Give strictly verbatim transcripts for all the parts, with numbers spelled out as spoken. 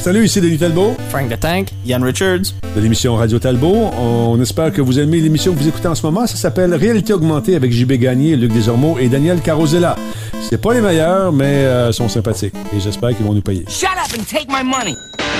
Salut, ici Denis Talbot. Frank the Tank. Yann Richards. De l'émission Radio Talbot. On espère que vous aimez l'émission que vous écoutez en ce moment. Ça s'appelle Réalité augmentée avec J B Gagné, Luc Desormeaux et Daniel Carosella. C'est pas les meilleurs, mais euh, sont sympathiques. Et j'espère qu'ils vont nous payer. Shut up and take my money!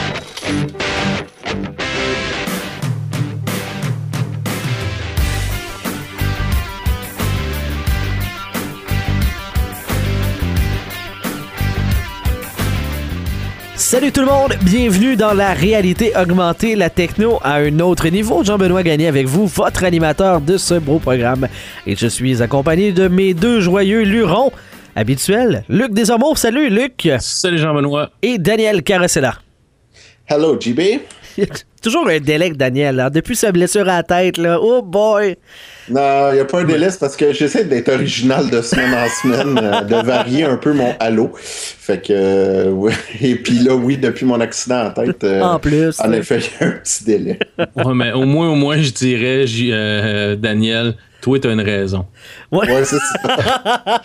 Salut tout le monde, bienvenue dans la réalité augmentée, la techno à un autre niveau. Jean-Benoît Gagné avec vous, votre animateur de ce beau programme. Et je suis accompagné de mes deux joyeux lurons habituels. Luc Desormeaux, salut Luc. Salut Jean-Benoît. Et Daniel Carosella. Hello J B. Toujours un délai, Daniel, hein? Depuis sa blessure à la tête, là. Oh boy! Non, il n'y a pas un délai, c'est parce que j'essaie d'être original de semaine en semaine, euh, de varier un peu mon halo. Fait que, euh, ouais. Et puis là, oui, depuis mon accident en tête, euh, en plus, en effet, il y a un petit délai. Ouais, mais au moins, au moins, je dirais, J- euh, Daniel, toi, t'as une raison. Ouais, ouais c'est ça.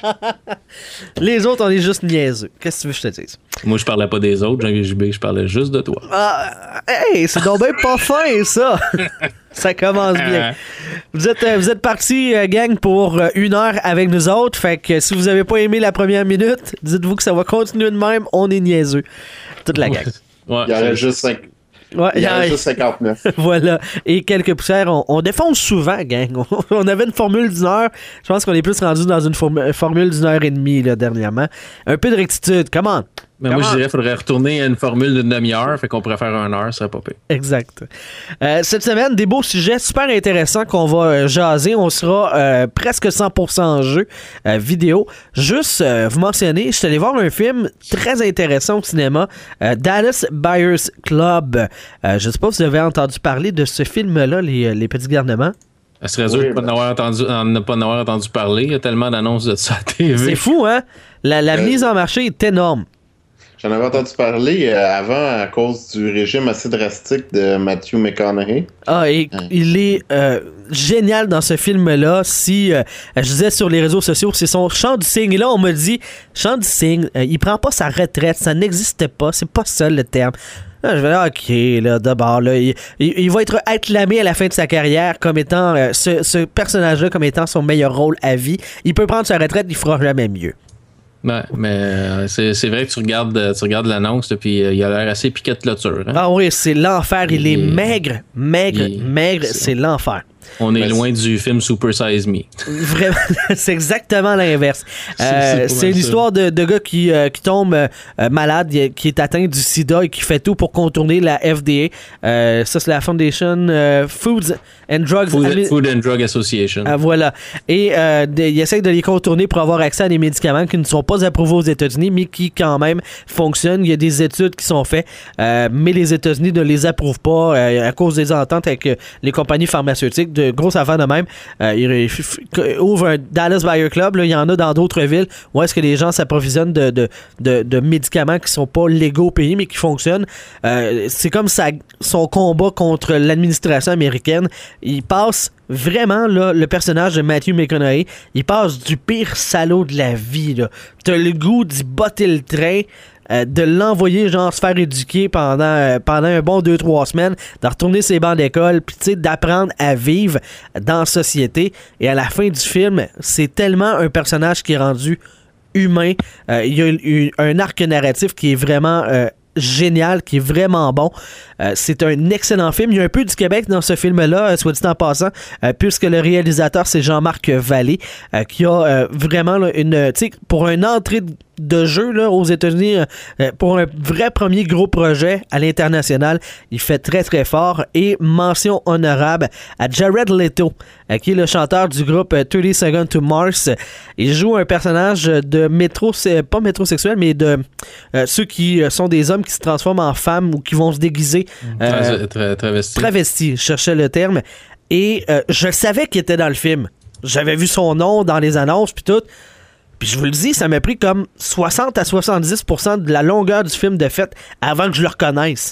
Les autres, on est juste niaiseux. Qu'est-ce que tu veux que je te dise? Moi, je parlais pas des autres, Jean-J B, je parlais juste de toi. Ah, hey, c'est donc bien pas fin, ça! Ça commence bien. Vous êtes, euh, vous êtes partis, euh, gang, pour euh, une heure avec nous autres. Fait que si vous avez pas aimé la première minute, dites-vous que ça va continuer de même. On est niaiseux. Toute la gang. Ouais, il y aurait juste cinq. Ouais, il y aurait a... juste cinquante-neuf. Voilà. Et quelques poussières. On, on défonce souvent, gang. On avait une formule d'une heure. Je pense qu'on est plus rendu dans une form- formule d'une heure et demie, là, dernièrement. Un peu de rectitude. Come on. Mais moi, je dirais qu'il faudrait retourner à une formule d'une demi-heure, fait qu'on pourrait faire une heure, ça serait pas pire. Exact. Euh, cette semaine, des beaux sujets super intéressants qu'on va euh, jaser. On sera euh, presque cent pour cent en jeu euh, vidéo. Juste, euh, vous mentionnez, je suis allé voir un film très intéressant au cinéma, euh, Dallas Buyers Club. Euh, je sais pas si vous avez entendu parler de ce film-là, Les, les Petits Garnements. Elle serait dure oui, de pas ben... en avoir entendu, en pas en avoir entendu parler. Il y a tellement d'annonces de ça à la T V. C'est fou, hein? La, la euh... mise en marché est énorme. J'en avais entendu parler euh, avant à cause du régime assez drastique de Matthew McConaughey. Ah, et hein. Il est euh, génial dans ce film-là. Si, euh, je disais sur les réseaux sociaux, c'est son chant du cygne. Et là, on me dit, chant du cygne, euh, il prend pas sa retraite, ça n'existe pas, c'est pas ça le terme. Là, je vais dire, ok, là, d'abord, là, il, il, il va être acclamé à la fin de sa carrière comme étant, euh, ce, ce personnage-là comme étant son meilleur rôle à vie. Il peut prendre sa retraite, il fera jamais mieux. Ouais, mais euh, c'est, c'est vrai que tu regardes, tu regardes l'annonce, puis euh, il a l'air assez piqué de clôture. Hein? Ah oui, c'est l'enfer. Il, il est maigre, maigre, il... maigre, c'est, c'est l'enfer. On est loin du film Super Size Me. Vraiment, c'est exactement l'inverse. C'est, euh, c'est, c'est une histoire de, de gars qui, euh, qui tombe euh, malade, qui est atteint du sida et qui fait tout pour contourner la F D A. Euh, ça, c'est la Foundation euh, Foods and Drugs... Food, Admi- Food and Drug Association. Ah, voilà. Et euh, de, il essaie de les contourner pour avoir accès à des médicaments qui ne sont pas approuvés aux États-Unis, mais qui, quand même, fonctionnent. Il y a des études qui sont faites, euh, mais les États-Unis ne les approuvent pas euh, à cause des ententes avec euh, les compagnies pharmaceutiques. De grosses affaires de même. Euh, il, il, il ouvre un Dallas Buyer Club. Là, il y en a dans d'autres villes où est-ce que les gens s'approvisionnent de, de, de, de médicaments qui sont pas légaux au pays, mais qui fonctionnent. Euh, c'est comme ça, son combat contre l'administration américaine. Il passe vraiment, là, le personnage de Matthew McConaughey, il passe du pire salaud de la vie. Là. T'as le goût d'y botter le train, euh, de l'envoyer genre se faire éduquer pendant, euh, pendant un bon deux trois semaines, de retourner ses bancs d'école, puis tu sais, d'apprendre à vivre dans la société. Et à la fin du film, c'est tellement un personnage qui est rendu humain. Euh, il y a eu un arc narratif qui est vraiment... Euh, génial, qui est vraiment bon. Euh, c'est un excellent film. Il y a un peu du Québec dans ce film-là, euh, soit dit en passant, euh, puisque le réalisateur, c'est Jean-Marc Vallée, euh, qui a euh, vraiment là, une... Tu sais, pour une entrée de de jeu là, aux États-Unis, euh, pour un vrai premier gros projet à l'international, il fait très très fort. Et mention honorable à Jared Leto, euh, qui est le chanteur du groupe euh, thirty Seconds to Mars. Il joue un personnage de métro, pas métrosexuel, mais de euh, ceux qui euh, sont des hommes qui se transforment en femmes ou qui vont se déguiser. Euh, Tra- tra- travesti. Travesti, je cherchais le terme. Et euh, je savais qu'il était dans le film. J'avais vu son nom dans les annonces puis tout. Puis je vous le dis, ça m'a pris comme soixante à soixante-dix pour cent de la longueur du film de fait avant que je le reconnaisse.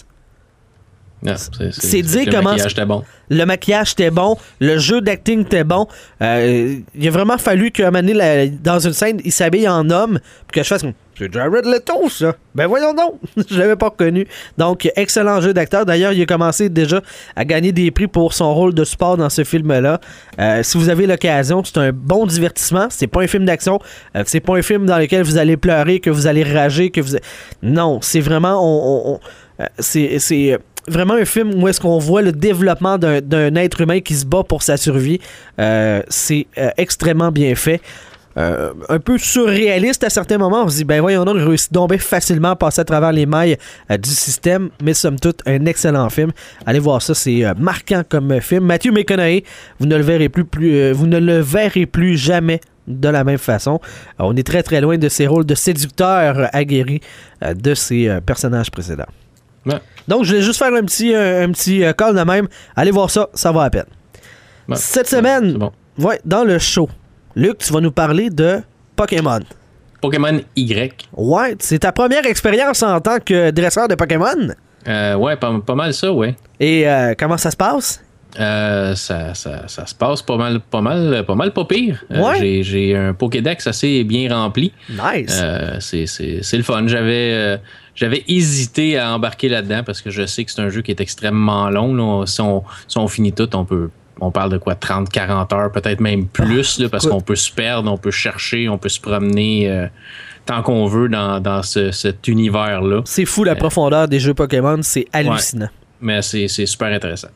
Non, c'est, c'est, c'est dire le comment... maquillage était bon. Le maquillage était bon, le jeu d'acting était bon. Euh, il a vraiment fallu qu'à un moment donné, la, dans une scène, il s'habille en homme, puis que je fasse... C'est Jared Leto, ça. Ben voyons donc. Je l'avais pas reconnu. Donc, excellent jeu d'acteur. D'ailleurs, il a commencé déjà à gagner des prix pour son rôle de support dans ce film-là. Euh, si vous avez l'occasion, c'est un bon divertissement. C'est pas un film d'action. Euh, c'est pas un film dans lequel vous allez pleurer, que vous allez rager, que vous... Non, c'est vraiment... On, on, on, euh, c'est... c'est vraiment un film où est-ce qu'on voit le développement d'un, d'un être humain qui se bat pour sa survie. Euh, c'est euh, extrêmement bien fait. Euh, un peu surréaliste à certains moments. On se dit, ben voyons donc, il réussit donc bien facilement à passer à travers les mailles euh, du système, mais somme toute, un excellent film. Allez voir ça, c'est euh, marquant comme film. Matthew McConaughey, vous ne le verrez plus, plus euh, vous ne le verrez plus jamais de la même façon. Euh, on est très très loin de ses rôles de séducteur aguerri euh, de ses euh, personnages précédents. Ouais. Donc, je vais juste faire un petit, un, un petit euh, call de même. Allez voir ça, ça va à peine. Ouais. Cette semaine, C'est bon. ouais, dans le show, Luc, tu vas nous parler de Pokémon. Pokémon Y. Ouais, c'est ta première expérience en tant que dresseur de Pokémon. Euh, ouais, pas, pas mal ça, ouais. Et euh, comment ça se passe? Euh, ça, ça, ça se passe pas mal, pas mal, pas mal, pas pire. Euh, Ouais. j'ai, j'ai un Pokédex assez bien rempli. Nice. Euh, c'est, c'est, c'est le fun. J'avais, euh, j'avais hésité à embarquer là-dedans parce que je sais que c'est un jeu qui est extrêmement long. Là. Si, on, si on finit tout, on peut. On parle de quoi, trente à quarante heures, peut-être même plus, là, parce écoute. qu'on peut se perdre, on peut chercher, on peut se promener euh, tant qu'on veut dans, dans ce, cet univers-là. C'est fou la profondeur des jeux Pokémon, c'est hallucinant. Mais c'est, c'est super intéressant.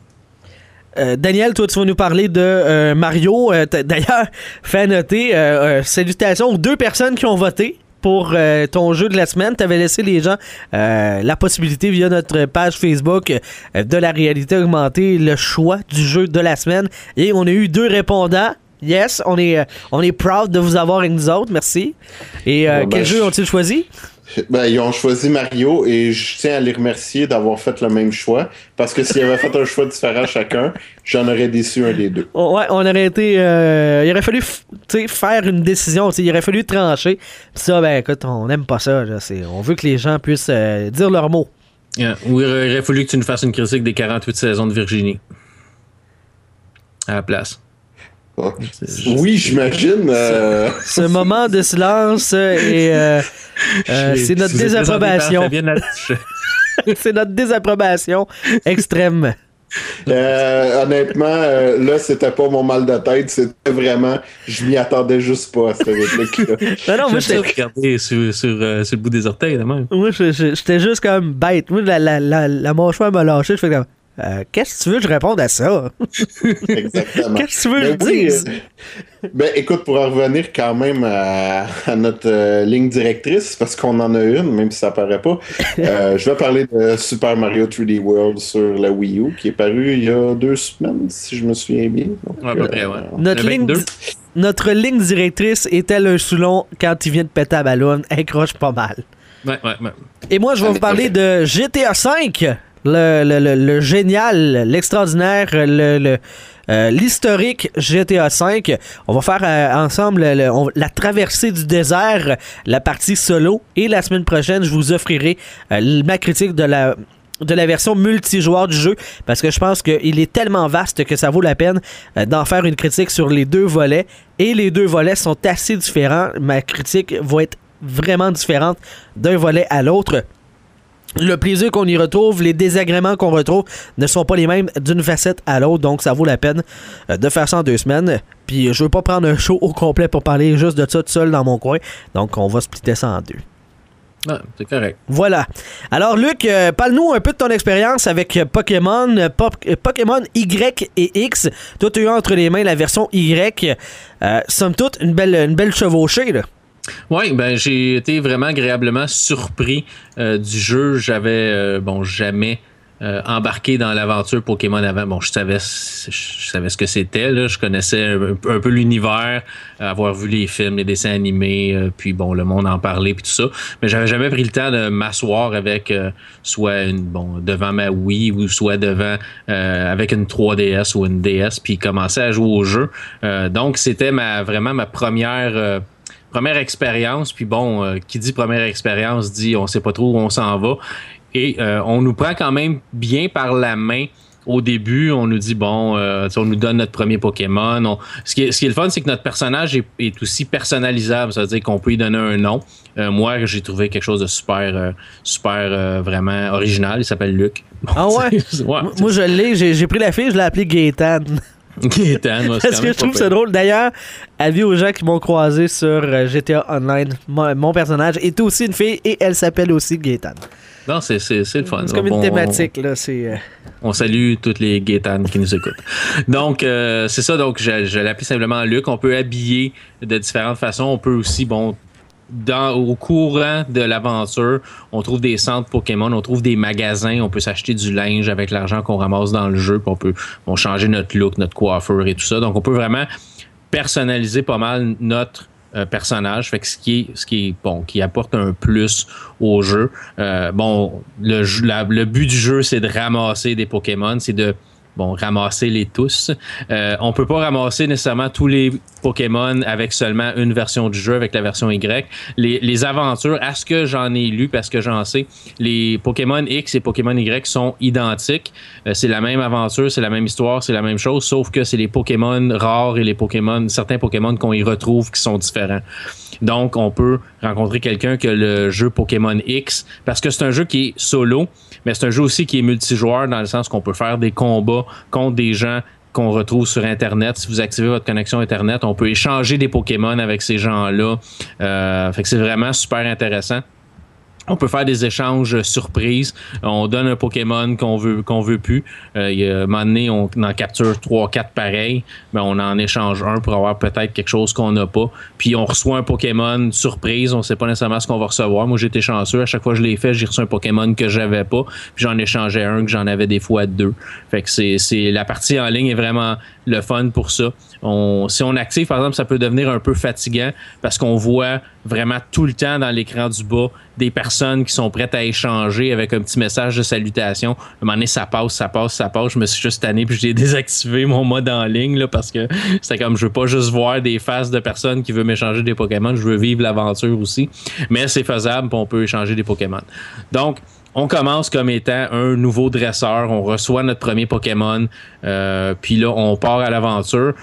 Euh, Daniel, toi, tu vas nous parler de euh, Mario. Euh, d'ailleurs, fais noter, euh, euh, salutations aux deux personnes qui ont voté pour euh, ton jeu de la semaine. Tu avais laissé les gens euh, la possibilité via notre page Facebook euh, de la réalité augmentée, le choix du jeu de la semaine. Et on a eu deux répondants. Yes, on est, euh, on est proud de vous avoir avec nous autres. Merci. Et euh, Bon, ben, quel jeu je- ont-ils choisi? Ben, ils ont choisi Mario et je tiens à les remercier d'avoir fait le même choix parce que s'ils avaient fait un choix différent chacun, j'en aurais déçu un des deux. Oh, ouais, on aurait été. Euh, il aurait fallu f- tu sais, faire une décision. tu sais, Il aurait fallu trancher. Puis ça, ben écoute, on n'aime pas ça. Là, c'est, on veut que les gens puissent euh, dire leurs mots. Yeah. Ou il aurait fallu que tu nous fasses une critique des quarante-huit saisons de Virginie. À la place. Ah. Oui, j'imagine. euh, Ce moment de silence euh, est. euh, euh, c'est notre Si vous êtes désapprobation. présenté par Fabienne Latouche. C'est notre désapprobation extrême. euh, honnêtement, euh, là, c'était pas mon mal de tête, c'était vraiment. Je m'y attendais juste pas à cette réplique-là. Non, non, moi, J'aime ça j'étais, regarder sur, sur, euh, sur le bout des orteils, de même. moi, je- je- j'étais juste comme bête. Moi, la, la, la, la mâchoire m'a lâché. Je fais comme. Euh, qu'est-ce que tu veux que je réponde à ça? Exactement. Qu'est-ce que tu veux que je Ben oui, dise? euh, ben écoute, pour en revenir quand même à, à notre euh, ligne directrice, parce qu'on en a une, même si ça paraît pas, euh, je vais parler de Super Mario trois D World sur la Wii U, qui est paru il y a deux semaines, si je me souviens bien. Donc, Ouais, à peu près, ouais. Notre Le ligne, vingt-deux. di- notre ligne directrice est-elle un Soulon quand il vient de péter la ballonne? Elle croche pas mal. Ouais, ouais, ouais. Et moi, je vais vous parler de G T A cinq, le, le, le, le génial, l'extraordinaire, le, le, euh, l'historique G T A cinq. On va faire euh, ensemble le- on- la traversée du désert, la partie solo. Et la semaine prochaine, je vous offrirai euh, ma critique de la de la version multijoueur du jeu, parce que je pense qu'il est tellement vaste que ça vaut la peine euh, d'en faire une critique sur les deux volets. Et les deux volets sont assez différents. Ma critique va être vraiment différente d'un volet à l'autre. Le plaisir qu'on y retrouve, les désagréments qu'on retrouve ne sont pas les mêmes d'une facette à l'autre, donc ça vaut la peine euh, de faire ça en deux semaines. Puis je veux pas prendre un show au complet pour parler juste de ça tout seul dans mon coin, donc on va splitter ça en deux. Ouais, c'est correct. Voilà. Alors Luc, euh, parle-nous un peu de ton expérience avec euh, Pokémon, euh, Pop- euh, Pokémon Y et X. Toi, tu as eu entre les mains la version Y. Euh, somme toute, une belle, une belle chevauchée, là. Oui, ben j'ai été vraiment agréablement surpris euh, du jeu. J'avais euh, bon jamais euh, embarqué dans l'aventure Pokémon avant. Bon, je savais je savais ce que c'était, là. Je connaissais un, un peu l'univers, euh, avoir vu les films, les dessins animés, euh, puis bon, le monde en parlait puis tout ça. Mais j'avais jamais pris le temps de m'asseoir avec euh, soit une bon devant ma Wii ou soit devant euh, avec une trois D S ou une D S puis commencer à jouer au jeu. Euh, donc c'était ma vraiment ma première euh, Première expérience, puis bon, euh, qui dit première expérience dit on sait pas trop où on s'en va. Et euh, on nous prend quand même bien par la main au début, on nous dit, bon, euh, on nous donne notre premier Pokémon. On... Ce, qui est, ce qui est le fun, c'est que notre personnage est, est aussi personnalisable, c'est-à-dire qu'on peut lui donner un nom. Euh, moi, j'ai trouvé quelque chose de super, euh, super euh, vraiment original. Il s'appelle Luc. Bon, ah ouais? ouais moi, je l'ai. J'ai, j'ai pris la fille, je l'ai appelée Gaétan. Gaétan, moi, parce que je trouve ça drôle. D'ailleurs, avis aux gens qui m'ont croisé sur G T A Online, mon, mon personnage est aussi une fille et elle s'appelle aussi Gaétan. Non, c'est, c'est, c'est le fun. C'est comme bon, une thématique, on, là. C'est, euh... on salue toutes les Gaétanes qui nous écoutent. Donc, euh, c'est ça. Donc, je, je l'appelle simplement Luc. On peut habiller de différentes façons. On peut aussi, bon, dans, au courant de l'aventure, on trouve des centres Pokémon, on trouve des magasins, on peut s'acheter du linge avec l'argent qu'on ramasse dans le jeu, puis on peut on changer notre look, notre coiffure et tout ça. Donc, on peut vraiment personnaliser pas mal notre Euh, personnage, fait que ce qui est ce qui est bon, qui apporte un plus au jeu. Euh, bon, le, la, le but du jeu, c'est de ramasser des Pokémon, c'est de bon ramasser les tous. Euh, on peut pas ramasser nécessairement tous les Pokémon avec seulement une version du jeu, avec la version Y. Les, les aventures, à ce que j'en ai lu, parce que j'en sais, les Pokémon X et Pokémon Y sont identiques. Euh, c'est la même aventure, c'est la même histoire, c'est la même chose, sauf que c'est les Pokémon rares et les Pokémon, certains Pokémon qu'on y retrouve qui sont différents. Donc, on peut rencontrer quelqu'un qui a le jeu Pokémon X, parce que c'est un jeu qui est solo, mais c'est un jeu aussi qui est multijoueur, dans le sens qu'on peut faire des combats contre des gens qu'on retrouve sur Internet. Si vous activez votre connexion Internet, on peut échanger des Pokémon avec ces gens-là. Euh, fait que c'est vraiment super intéressant. On peut faire des échanges surprises. On donne un Pokémon qu'on veut qu'on veut plus. Euh, il y a un moment donné, on en capture trois quatre pareils, mais on en échange un pour avoir peut-être quelque chose qu'on n'a pas. Puis on reçoit un Pokémon surprise. On ne sait pas nécessairement ce qu'on va recevoir. Moi, j'ai été chanceux. À chaque fois que je l'ai fait, j'ai reçu un Pokémon que j'avais pas. Puis j'en échangeais un que j'en avais des fois deux. Fait que c'est, c'est la partie en ligne est vraiment le fun pour ça. On, si on active, par exemple, ça peut devenir un peu fatigant parce qu'on voit vraiment tout le temps dans l'écran du bas des personnes qui sont prêtes à échanger avec un petit message de salutation. À un moment donné, ça passe, ça passe, ça passe. Je me suis juste tanné puis j'ai désactivé mon mode en ligne là, parce que c'était comme je veux pas juste voir des faces de personnes qui veulent m'échanger des Pokémon, je veux vivre l'aventure aussi. Mais c'est faisable puis on peut échanger des Pokémon. Donc, on commence comme étant un nouveau dresseur, on reçoit notre premier Pokémon, euh, puis là, on part à l'aventure.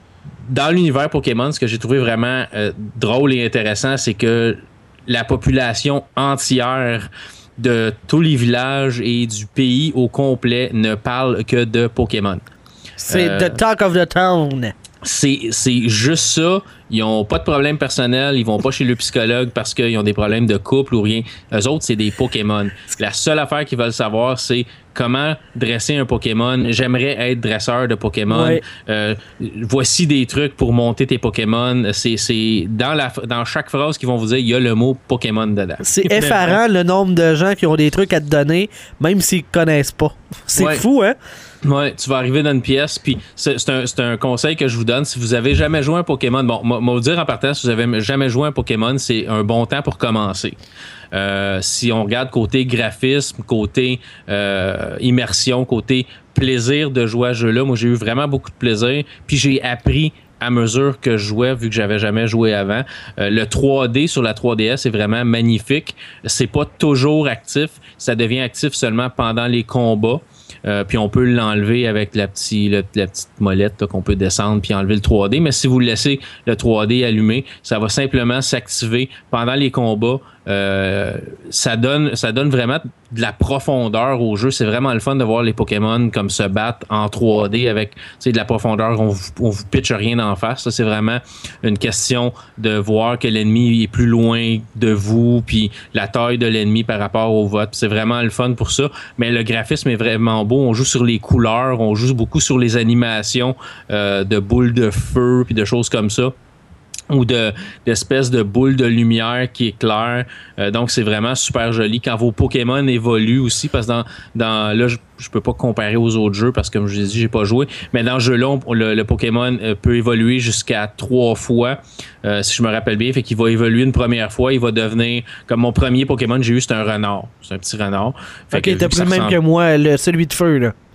Dans l'univers Pokémon, ce que j'ai trouvé vraiment euh, drôle et intéressant, c'est que la population entière de tous les villages et du pays au complet ne parle que de Pokémon. C'est euh, the talk of the town. C'est, c'est juste ça. Ils ont pas de problème personnel. Ils vont pas chez le psychologue parce qu'ils ont des problèmes de couple ou rien. Eux autres, c'est des Pokémon. La seule affaire qu'ils veulent savoir, c'est comment dresser un Pokémon. J'aimerais être dresseur de Pokémon. Ouais. Euh, voici des trucs pour monter tes Pokémon. C'est, c'est dans, la, dans chaque phrase qu'ils vont vous dire, il y a le mot Pokémon dedans. C'est effarant le nombre de gens qui ont des trucs à te donner, même s'ils ne connaissent pas. C'est ouais. fou, hein? Ouais, tu vas arriver dans une pièce, puis c'est, c'est, un, c'est un conseil que je vous donne. Si vous avez jamais joué un Pokémon, bon, moi vous dire en partant, si vous avez jamais joué un Pokémon, c'est un bon temps pour commencer. Euh, si on regarde côté graphisme, côté euh, immersion, côté plaisir de jouer à ce jeu-là, moi j'ai eu vraiment beaucoup de plaisir, puis j'ai appris à mesure que je jouais, vu que j'avais jamais joué avant. Euh, le trois D sur la trois D S est vraiment magnifique. C'est pas toujours actif, ça devient actif seulement pendant les combats. Euh, puis on peut l'enlever avec la, petit, le, la petite molette là, qu'on peut descendre puis enlever le trois D. Mais si vous laissez le trois D allumé, ça va simplement s'activer pendant les combats. Euh, ça donne ça donne vraiment de la profondeur au jeu. C'est vraiment le fun de voir les Pokémon comme se battre en trois D avec de la profondeur. On vous, on vous pitche rien en face. Ça, c'est vraiment une question de voir que l'ennemi est plus loin de vous puis la taille de l'ennemi par rapport au vôtre. C'est vraiment le fun pour ça. Mais le graphisme est vraiment beau. On joue sur les couleurs. On joue beaucoup sur les animations euh, de boules de feu puis de choses comme ça. Ou de, d'espèces de boules de lumière qui éclairent. Euh, donc, c'est vraiment super joli. Quand vos Pokémon évoluent aussi, parce que dans, dans là, je, je peux pas comparer aux autres jeux parce que, comme je l'ai dit, j'ai pas joué. Mais dans ce jeu-là, on, le, le Pokémon peut évoluer jusqu'à trois fois, euh, si je me rappelle bien. Fait qu'il va évoluer une première fois, il va devenir... Comme mon premier Pokémon, j'ai eu, c'est un renard. C'est un petit renard. Fait ok, t'as pris le même que moi, le, celui de feu, là.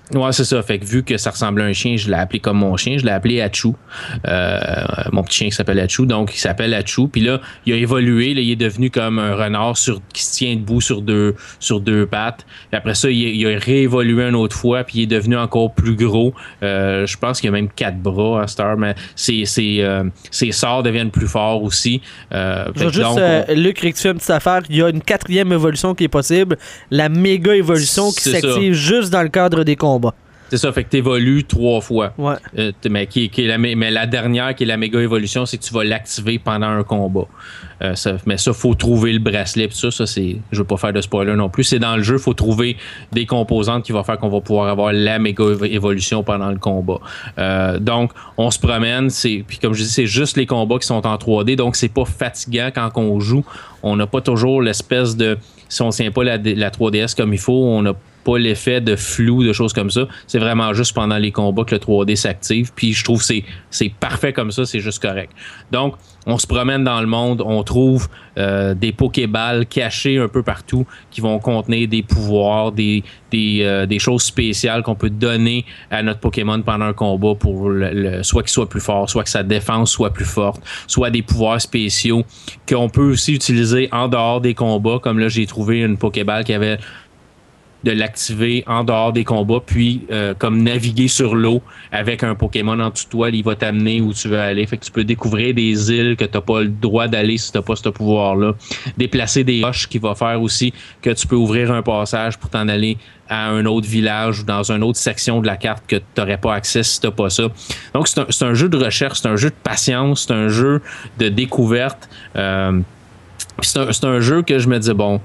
Ouais, c'est ça. Fait que vu que ça ressemblait à un chien, je l'ai appelé comme mon chien. Je l'ai appelé Hachu. Euh, mon petit chien qui s'appelle Hachu. Donc, il s'appelle Hachu. Puis là, il a évolué. Là, il est devenu comme un renard sur, qui se tient debout sur deux, sur deux pattes. Puis après ça, il, il a réévolué une autre fois. Puis il est devenu encore plus gros. Euh, je pense qu'il a même quatre bras à cette heure. Mais ses, ses, euh, ses sorts deviennent plus forts aussi. Euh, Je veux juste, donc, euh, on... Luc, rectifie une petite affaire. Il y a une quatrième évolution qui est possible. La méga évolution qui C'est s'active ça. juste dans le cadre des combats. C'est ça, fait que tu évolues trois fois. Ouais. Euh, mais, qui, qui est la, mais la dernière, qui est la méga évolution, c'est que tu vas l'activer pendant un combat. Euh, ça, mais ça, il faut trouver le bracelet. Pis ça, ça c'est, je veux pas faire de spoiler non plus. C'est dans le jeu, il faut trouver des composantes qui vont faire qu'on va pouvoir avoir la méga évolution pendant le combat. Euh, donc, on se promène. C'est, puis comme je dis, c'est juste les combats qui sont en trois D. Donc, c'est pas fatigant quand on joue. On n'a pas toujours l'espèce de... Si on ne tient pas la, la trois D S comme il faut, on n'a pas l'effet de flou, de choses comme ça. C'est vraiment juste pendant les combats que le trois D s'active. Puis je trouve que c'est, c'est parfait comme ça, c'est juste correct. Donc, on se promène dans le monde, on trouve euh, des Pokéballs cachés un peu partout qui vont contenir des pouvoirs, des, des, euh, des choses spéciales qu'on peut donner à notre Pokémon pendant un combat pour le, le, soit qu'il soit plus fort, soit que sa défense soit plus forte, soit des pouvoirs spéciaux qu'on peut aussi utiliser en dehors des combats. Comme là, j'ai trouvé une Pokéball qui avait de l'activer en dehors des combats, puis euh, comme naviguer sur l'eau avec un Pokémon en dessous de toi, il va t'amener où tu veux aller. Fait que tu peux découvrir des îles que tu n'as pas le droit d'aller si tu n'as pas ce pouvoir-là. Déplacer des roches qui va faire aussi que tu peux ouvrir un passage pour t'en aller à un autre village ou dans une autre section de la carte que tu n'aurais pas accès si tu n'as pas ça. Donc, c'est un, c'est un jeu de recherche, c'est un jeu de patience, c'est un jeu de découverte. Euh, c'est, un, c'est un jeu que je me disais, bon,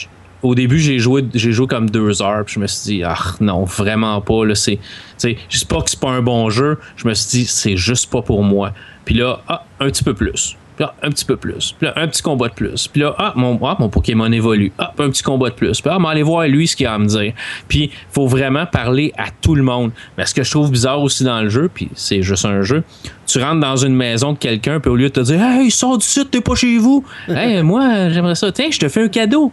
au début, j'ai joué, j'ai joué comme deux heures, puis je me suis dit, ah non, vraiment pas. Là, c'est, c'est, je sais pas que c'est pas un bon jeu. Je me suis dit, c'est juste pas pour moi. Puis là, ah, un petit peu plus. Puis là, un petit peu plus. Puis là, un petit combat de plus. Puis là, ah, mon, ah, mon Pokémon évolue. Ah, un petit combat de plus. Puis là, ah, aller voir lui ce qu'il a à me dire. Puis, il faut vraiment parler à tout le monde. Mais ce que je trouve bizarre aussi dans le jeu, puis c'est juste un jeu, tu rentres dans une maison de quelqu'un, puis au lieu de te dire, hey, sors du site, t'es pas chez vous. Hey, moi, j'aimerais ça. Tiens, je te fais un cadeau.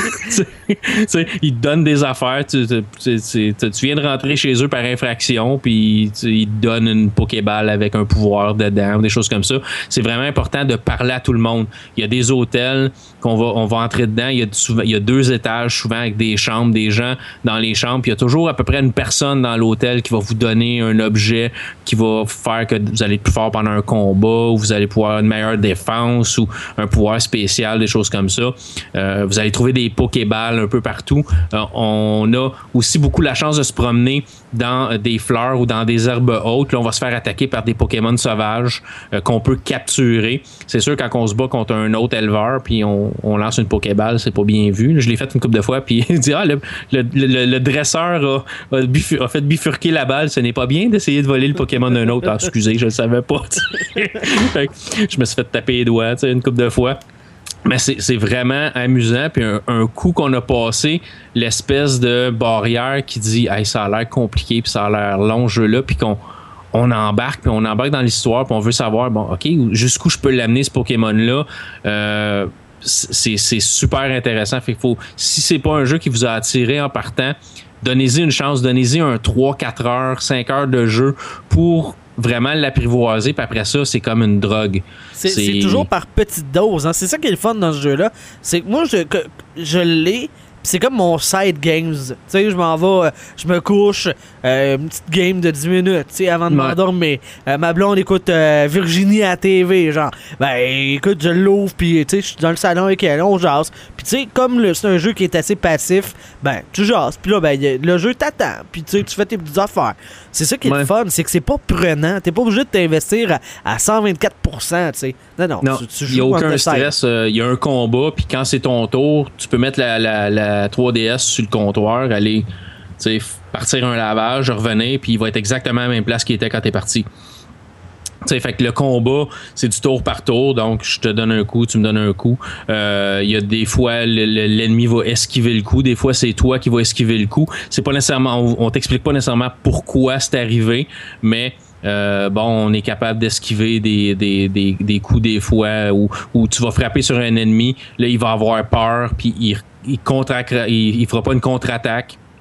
Ils te donnent des affaires. Tu, tu, tu, tu, tu viens de rentrer chez eux par infraction, puis tu, ils te donnent une Pokéball avec un pouvoir dedans, des choses comme ça. C'est vraiment important de parler à tout le monde. Il y a des hôtels qu'on va, on va entrer dedans. Il y a, souvent, il y a deux étages, souvent avec des chambres, des gens dans les chambres. Puis il y a toujours à peu près une personne dans l'hôtel qui va vous donner un objet qui va faire que vous allez être plus fort pendant un combat, ou vous allez pouvoir avoir une meilleure défense, ou un pouvoir spécial, des choses comme ça. Euh, vous allez trouver des Pokéballs un peu partout. Euh, on a aussi beaucoup la chance de se promener dans des fleurs ou dans des herbes hautes. Là, on va se faire attaquer par des Pokémon sauvages euh, qu'on peut capturer. C'est sûr, quand on se bat contre un autre éleveur, puis on, on lance une Pokéball, c'est pas bien vu. Je l'ai fait une couple de fois, puis il dit, ah, le, le, le, le dresseur a, a, bifur, a fait bifurquer la balle. Ce n'est pas bien d'essayer de voler le Pokémon d'un autre. Ah, excusez, je le savais pas. Fait que je me suis fait taper les doigts une couple de fois. Mais c'est, c'est vraiment amusant. Puis un, un coup qu'on a passé, l'espèce de barrière qui dit hey, ça a l'air compliqué, puis ça a l'air long, ce jeu-là, puis qu'on on embarque, puis on embarque dans l'histoire, puis on veut savoir, bon, OK, jusqu'où je peux l'amener, ce Pokémon-là. Euh, c'est, c'est super intéressant. Fait qu'il faut, si c'est pas un jeu qui vous a attiré en partant, donnez-y une chance, donnez-y un trois quatre heures, cinq heures de jeu pour vraiment l'apprivoiser, puis après ça, c'est comme une drogue. C'est, c'est... c'est toujours par petite dose. Hein. C'est ça qui est le fun dans ce jeu-là. C'est que moi, je, que, je l'ai, c'est comme mon side games. Tu sais, je m'en vais, je me couche, euh, une petite game de dix minutes, tu sais, avant de ouais. m'endormir. Euh, ma blonde écoute euh, Virginie à la T V, genre. Ben, écoute, je l'ouvre, puis tu sais, je suis dans le salon avec elle, on jase. Puis tu sais, comme le, c'est un jeu qui est assez passif, ben, tu jases. Puis là, ben, y a, le jeu t'attend. Puis tu sais, tu fais tes petites affaires. C'est ça qui est ouais. le fun, c'est que c'est pas prenant. T'es pas obligé de t'investir à, à cent vingt-quatre pour cent, tu sais. Non, non, non, tu, tu joues. Il n'y a aucun stress. Il euh, y a un combat, puis quand c'est ton tour, tu peux mettre la, la, la trois D S sur le comptoir, aller partir un lavage, revenir, puis il va être exactement à la même place qu'il était quand t'es parti. T'sais, fait que le combat, c'est du tour par tour, donc je te donne un coup, tu me donnes un coup. Il euh, y a des fois, le, le, l'ennemi va esquiver le coup, des fois, c'est toi qui vas esquiver le coup. C'est pas nécessairement, on, on t'explique pas nécessairement pourquoi c'est arrivé, mais euh, bon, on est capable d'esquiver des, des, des, des coups des fois où, où tu vas frapper sur un ennemi, là, il va avoir peur, puis il, il, contre- il, il fera pas une contre-attaque.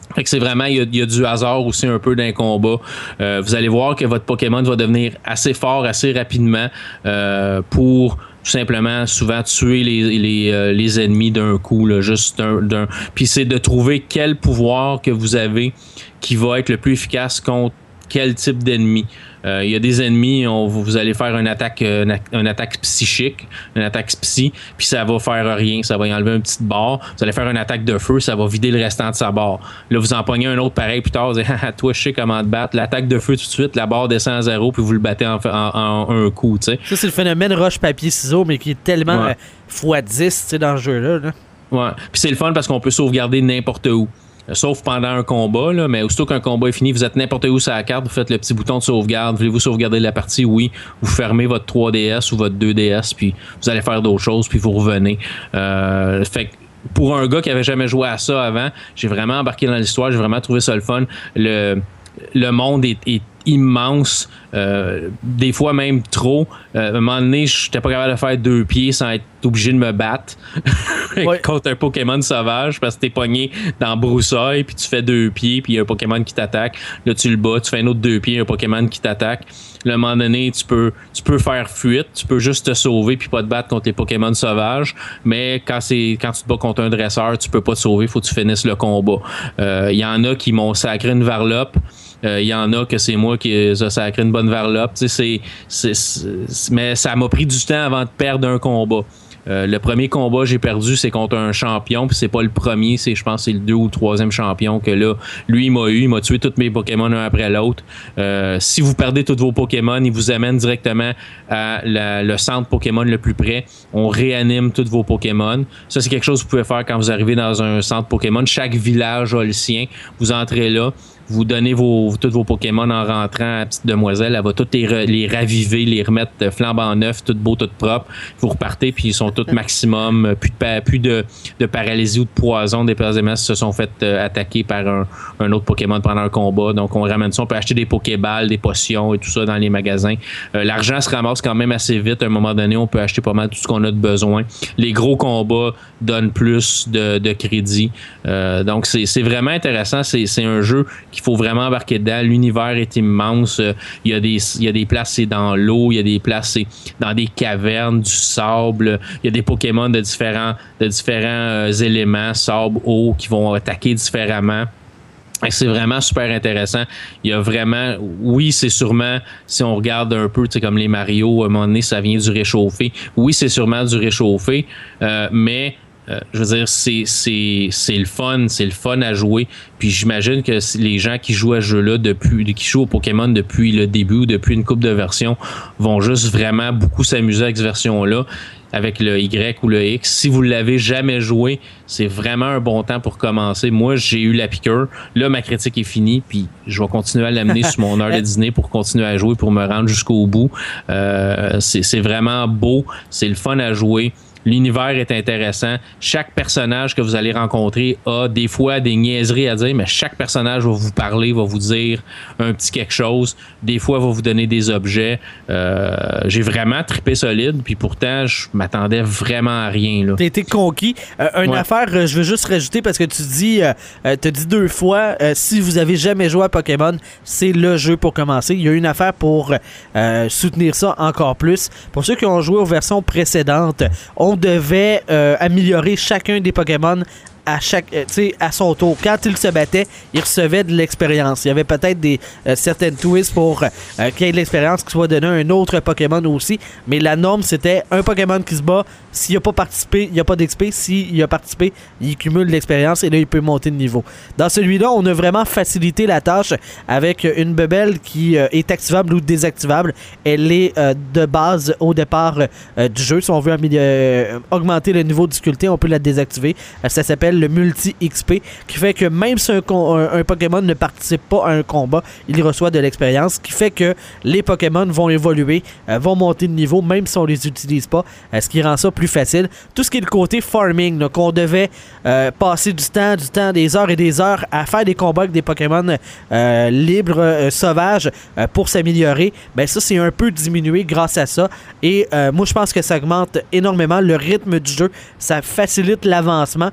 Fait que c'est vraiment, il y, a, il y a du hasard aussi un peu d'un combat. Euh, vous allez voir que votre Pokémon va devenir assez fort assez rapidement euh, pour tout simplement souvent tuer les, les, euh, les ennemis d'un coup, là, juste d'un, d'un. Puis c'est de trouver quel pouvoir que vous avez qui va être le plus efficace contre quel type d'ennemi. Euh, il y a des ennemis, on, vous allez faire une attaque, une, une attaque psychique, une attaque psy, puis ça va faire rien, ça va y enlever une petite barre. Vous allez faire une attaque de feu, ça va vider le restant de sa barre. Là, vous en pognez un autre pareil plus tard, vous dites, ah, toi, je sais comment te battre. L'attaque de feu tout de suite, la barre descend à zéro, puis vous le battez en, en, en un coup, tu sais. Ça, c'est le phénomène roche-papier-ciseaux, mais qui est tellement ouais. euh, fois dix, tu sais, dans ce jeu-là. Là. Ouais, puis c'est le fun parce qu'on peut sauvegarder n'importe où. Sauf pendant un combat, là, mais aussitôt qu'un combat est fini, vous êtes n'importe où sur la carte, vous faites le petit bouton de sauvegarde. Voulez-vous sauvegarder la partie? Oui. Vous fermez votre trois D S ou votre deux D S, puis vous allez faire d'autres choses, puis vous revenez. Euh, fait que pour un gars qui avait jamais joué à ça avant, j'ai vraiment embarqué dans l'histoire, j'ai vraiment trouvé ça le fun. Le, le monde est, est immense, euh, des fois même trop. Euh, à un moment donné, je n'étais pas capable de faire deux pieds sans être obligé de me battre ouais. contre un Pokémon sauvage parce que t'es pogné dans broussaille, puis tu fais deux pieds, puis il y a un Pokémon qui t'attaque. Là, tu le bats, tu fais un autre deux pieds, un Pokémon qui t'attaque. Là, à un moment donné, tu peux, tu peux faire fuite, tu peux juste te sauver puis pas te battre contre les Pokémon sauvages, mais quand c'est quand tu te bats contre un dresseur, tu peux pas te sauver, faut que tu finisses le combat. Il euh, y en a qui m'ont sacré une varlope. Il euh, y en a que c'est moi qui ai sacré une bonne varlope. Tu sais, c'est, c'est, c'est, mais ça m'a pris du temps avant de perdre un combat. Euh, le premier combat j'ai perdu, c'est contre un champion, puis c'est pas le premier, c'est je pense c'est le deux ou le troisième champion que là, lui il m'a eu, il m'a tué tous mes Pokémon un après l'autre. Euh, si vous perdez tous vos Pokémon, il vous amène directement à la, le centre Pokémon le plus près. On réanime tous vos Pokémon. Ça, c'est quelque chose que vous pouvez faire quand vous arrivez dans un centre Pokémon. Chaque village a le sien. Vous entrez là. Vous donnez vos, tous vos Pokémon en rentrant à la petite demoiselle. Elle va tous les, les raviver, les remettre flambant neufs, tout beau, tout propre. Vous repartez, puis ils sont tous maximum. Plus de, plus de, de paralysie ou de poison. Des Pokémon se sont fait euh, attaquer par un, un autre Pokémon pendant un combat. Donc, on ramène ça. On peut acheter des Pokéballs, des potions et tout ça dans les magasins. Euh, l'argent se ramasse quand même assez vite. À un moment donné, on peut acheter pas mal tout ce qu'on a de besoin. Les gros combats donnent plus de, de crédit. Euh, donc, c'est, c'est vraiment intéressant. C'est, c'est un jeu qui il faut vraiment embarquer dedans. L'univers est immense. Il y a des, il y a des places, c'est dans l'eau. Il y a des places, c'est dans des cavernes, du sable. Il y a des Pokémon de différents, de différents euh, éléments, sable, eau, qui vont attaquer différemment. C'est vraiment super intéressant. Il y a vraiment, oui, c'est sûrement, si on regarde un peu, tu sais, comme les Mario, à un moment donné, ça vient du réchauffé. Oui, c'est sûrement du réchauffé, euh, mais Euh, je veux dire, c'est, c'est, c'est le fun, c'est le fun à jouer. Puis j'imagine que les gens qui jouent à ce jeu-là depuis, qui jouent au Pokémon depuis le début ou depuis une couple de versions, vont juste vraiment beaucoup s'amuser avec cette version-là, avec le Y ou le X. Si vous l'avez jamais joué, c'est vraiment un bon temps pour commencer. Moi, j'ai eu la piqûre. Là, ma critique est finie, puis je vais continuer à l'amener sur mon heure de dîner pour continuer à jouer, pour me rendre jusqu'au bout. Euh, c'est, c'est vraiment beau, c'est le fun à jouer. L'univers est intéressant. Chaque personnage que vous allez rencontrer a des fois des niaiseries à dire, mais chaque personnage va vous parler, va vous dire un petit quelque chose. Des fois, va vous donner des objets. Euh, j'ai vraiment trippé solide, puis pourtant, je m'attendais vraiment à rien. Là. T'as été conquis. Euh, une ouais. affaire, euh, je veux juste rajouter, parce que tu dis, euh, euh, t'as dit deux fois, euh, si vous avez jamais joué à Pokémon, c'est le jeu pour commencer. Il y a une affaire pour euh, soutenir ça encore plus. Pour ceux qui ont joué aux versions précédentes, on devait euh, améliorer chacun des Pokémon à chaque, euh, tu sais, à son tour. Quand il se battait, il recevait de l'expérience. Il y avait peut-être des euh, certaines twists pour euh, qu'il y ait de l'expérience qui soit donnée à un autre Pokémon aussi. Mais la norme, c'était un Pokémon qui se bat. S'il n'a pas participé, il n'y a pas d'X P. S'il a participé, il cumule l'expérience et là, il peut monter de niveau. Dans celui-là, on a vraiment facilité la tâche avec une bebelle qui euh, est activable ou désactivable. Elle est euh, de base au départ euh, du jeu. Si on veut euh, augmenter le niveau de difficulté, on peut la désactiver. Euh, ça s'appelle le multi-X P, qui fait que même si un, un, un Pokémon ne participe pas à un combat, il reçoit de l'expérience, qui fait que les Pokémon vont évoluer, euh, vont monter de niveau, même si on les utilise pas, euh, ce qui rend ça plus facile. Tout ce qui est le côté farming, là, qu'on devait euh, passer du temps, du temps, des heures et des heures à faire des combats avec des Pokémon euh, libres, euh, sauvages, euh, pour s'améliorer, ben ça, c'est un peu diminué grâce à ça. Et euh, moi, je pense que ça augmente énormément le rythme du jeu, ça facilite l'avancement. Donc,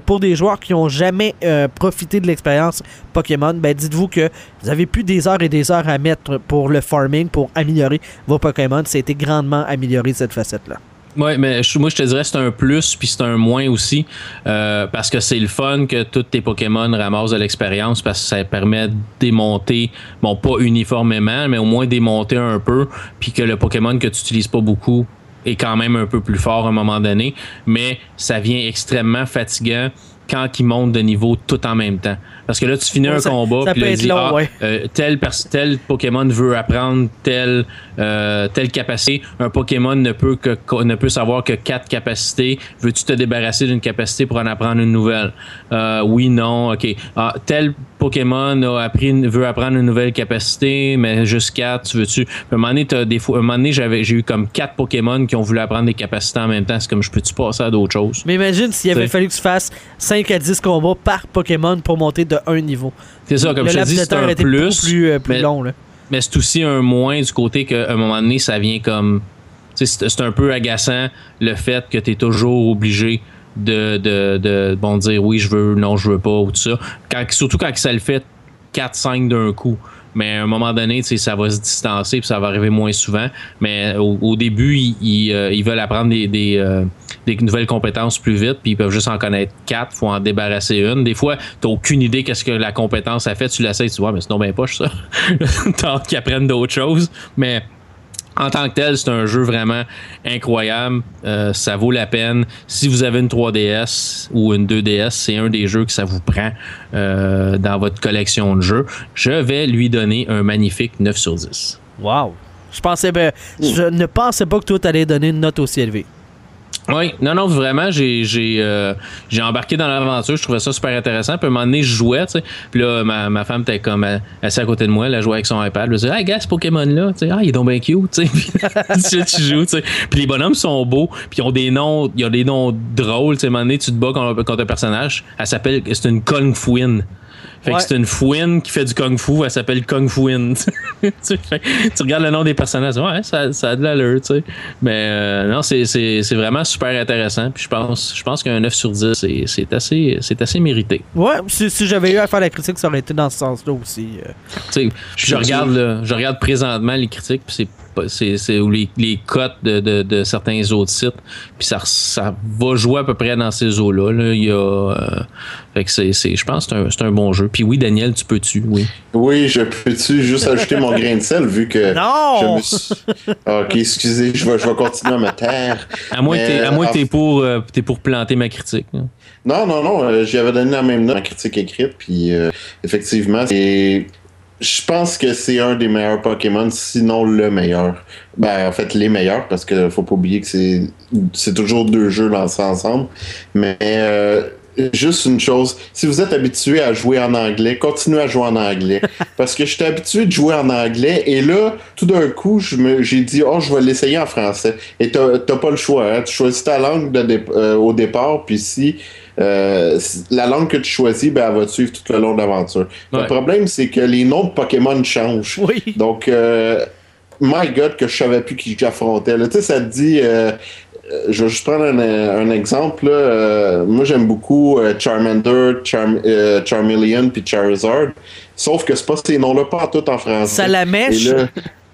Donc, pour des joueurs qui n'ont jamais euh, profité de l'expérience Pokémon, ben dites-vous que vous avez plus des heures et des heures à mettre pour le farming, pour améliorer vos Pokémon. Ça a été grandement amélioré, cette facette-là. Oui, mais je, moi, je te dirais que c'est un plus, puis c'est un moins aussi, euh, parce que c'est le fun que tous tes Pokémon ramassent de l'expérience, parce que ça permet de démonter, bon, pas uniformément, mais au moins démonter un peu, puis que le Pokémon que tu n'utilises pas beaucoup est quand même un peu plus fort à un moment donné, mais ça vient extrêmement fatigant quand il monte de niveau tout en même temps. Parce que là, tu finis ouais, un ça, combat, puis là, tu dis, long, ah, ouais. euh, tel, tel Pokémon veut apprendre telle, euh, telle capacité. Un Pokémon ne peut, que, ne peut savoir que quatre capacités. Veux-tu te débarrasser d'une capacité pour en apprendre une nouvelle? Euh, oui, non, OK. Ah, tel Pokémon a appris, veut apprendre une nouvelle capacité, mais juste quatre, tu veux-tu? À un moment donné, t'as des fois, à un moment donné j'avais, j'ai eu comme quatre Pokémon qui ont voulu apprendre des capacités en même temps. C'est comme, je peux-tu passer à d'autres choses? Mais imagine s'il avait T'sais. fallu que tu fasses cinq à dix combats par Pokémon pour monter de un niveau. C'est ça, comme le je te dis, c'est un plus, plus, euh, plus mais, long. Là. Mais c'est aussi un moins du côté qu'à un moment donné, ça vient comme... C'est, c'est un peu agaçant le fait que tu es toujours obligé de, de, de bon, dire oui, je veux, non, je veux pas, ou tout ça. Quand, surtout quand ça le fait quatre cinq d'un coup. Mais à un moment donné, ça va se distancer puis ça va arriver moins souvent. Mais au, au début, ils, ils, euh, ils veulent apprendre des, des, euh, des nouvelles compétences plus vite puis ils peuvent juste en connaître quatre. Il faut en débarrasser une. Des fois, tu n'as aucune idée qu'est-ce que la compétence a fait. Tu l'essayes, tu vois, mais sinon, ben poche ça. T'as hâte qu'ils apprennent d'autres choses. Mais en tant que tel, c'est un jeu vraiment incroyable. Euh, ça vaut la peine. Si vous avez une trois D S ou une deux D S, c'est un des jeux que ça vous prend euh, dans votre collection de jeux. Je vais lui donner un magnifique neuf sur dix. Wow! Je pensais ben, je ne pensais pas que toi t'allais donner une note aussi élevée. Oui, non, non, vraiment, j'ai j'ai, euh, j'ai embarqué dans l'aventure, je trouvais ça super intéressant. Puis à un moment donné, je jouais, tu sais. Puis là, ma, ma femme était comme assise à côté de moi, elle jouait avec son iPad. Elle disait, hey, gars, ce Pokémon-là, tu sais, ah, il est donc bien cute, tu sais. Puis tu joues, tu sais. Puis les bonhommes sont beaux, puis ils ont des noms, ils ont des noms drôles, tu sais. À un moment donné, tu te bats contre, contre un personnage, elle s'appelle, c'est une Kung Fuin. Fait ouais. que c'est une fouine qui fait du Kung Fu, elle s'appelle Kung Fuin. tu, tu regardes le nom des personnages, ouais, ça, ça a de l'allure, tu sais. Mais euh, non, c'est, c'est, c'est vraiment super intéressant. Puis je pense, je pense qu'un neuf sur dix, c'est, c'est, assez, c'est assez mérité. Ouais, si, si j'avais eu à faire la critique, ça aurait été dans ce sens-là aussi. Euh. Tu sais, je regarde, là, je regarde présentement les critiques, puis c'est C'est, c'est les, les cotes de, de, de certains autres sites, puis ça, ça va jouer à peu près dans ces eaux-là. Là. Il y a, euh, fait que c'est, c'est, je pense que c'est un, c'est un bon jeu. Puis oui, Daniel, tu peux-tu, oui. Oui, je peux-tu juste ajouter mon grain de sel, vu que non! je me suis... Ok, excusez, je vais, je vais continuer à me taire. À moins Mais, que t'es, en... pour, euh, t'es pour planter ma critique. Hein. Non, non, non, euh, j'y avais donné la même note, ma critique écrite, puis euh, effectivement, c'est... Je pense que c'est un des meilleurs Pokémon, sinon le meilleur. Ben, en fait, les meilleurs, parce qu'il faut pas oublier que c'est, c'est toujours deux jeux lancés ensemble. Mais euh, juste une chose, si vous êtes habitué à jouer en anglais, continuez à jouer en anglais. Parce que j'étais habitué de jouer en anglais, et là, tout d'un coup, je me, j'ai dit, oh, je vais l'essayer en français. Et t'as, t'as pas le choix, hein? Tu choisis ta langue de dé- euh, au départ, puis si... Euh, la langue que tu choisis, ben, elle va te suivre tout le long de l'aventure. Ouais. Le problème, c'est que les noms de Pokémon changent. Oui. Donc, euh, my God, que je savais plus qui j'affrontais. Tu sais, ça te dit... Euh, je vais juste prendre un, un exemple. Là. Euh, moi, j'aime beaucoup euh, Charmander, Charm, euh, Charmeleon puis Charizard. Sauf que c'est pas ces noms-là, pas tout en français. Salamèche. Et là,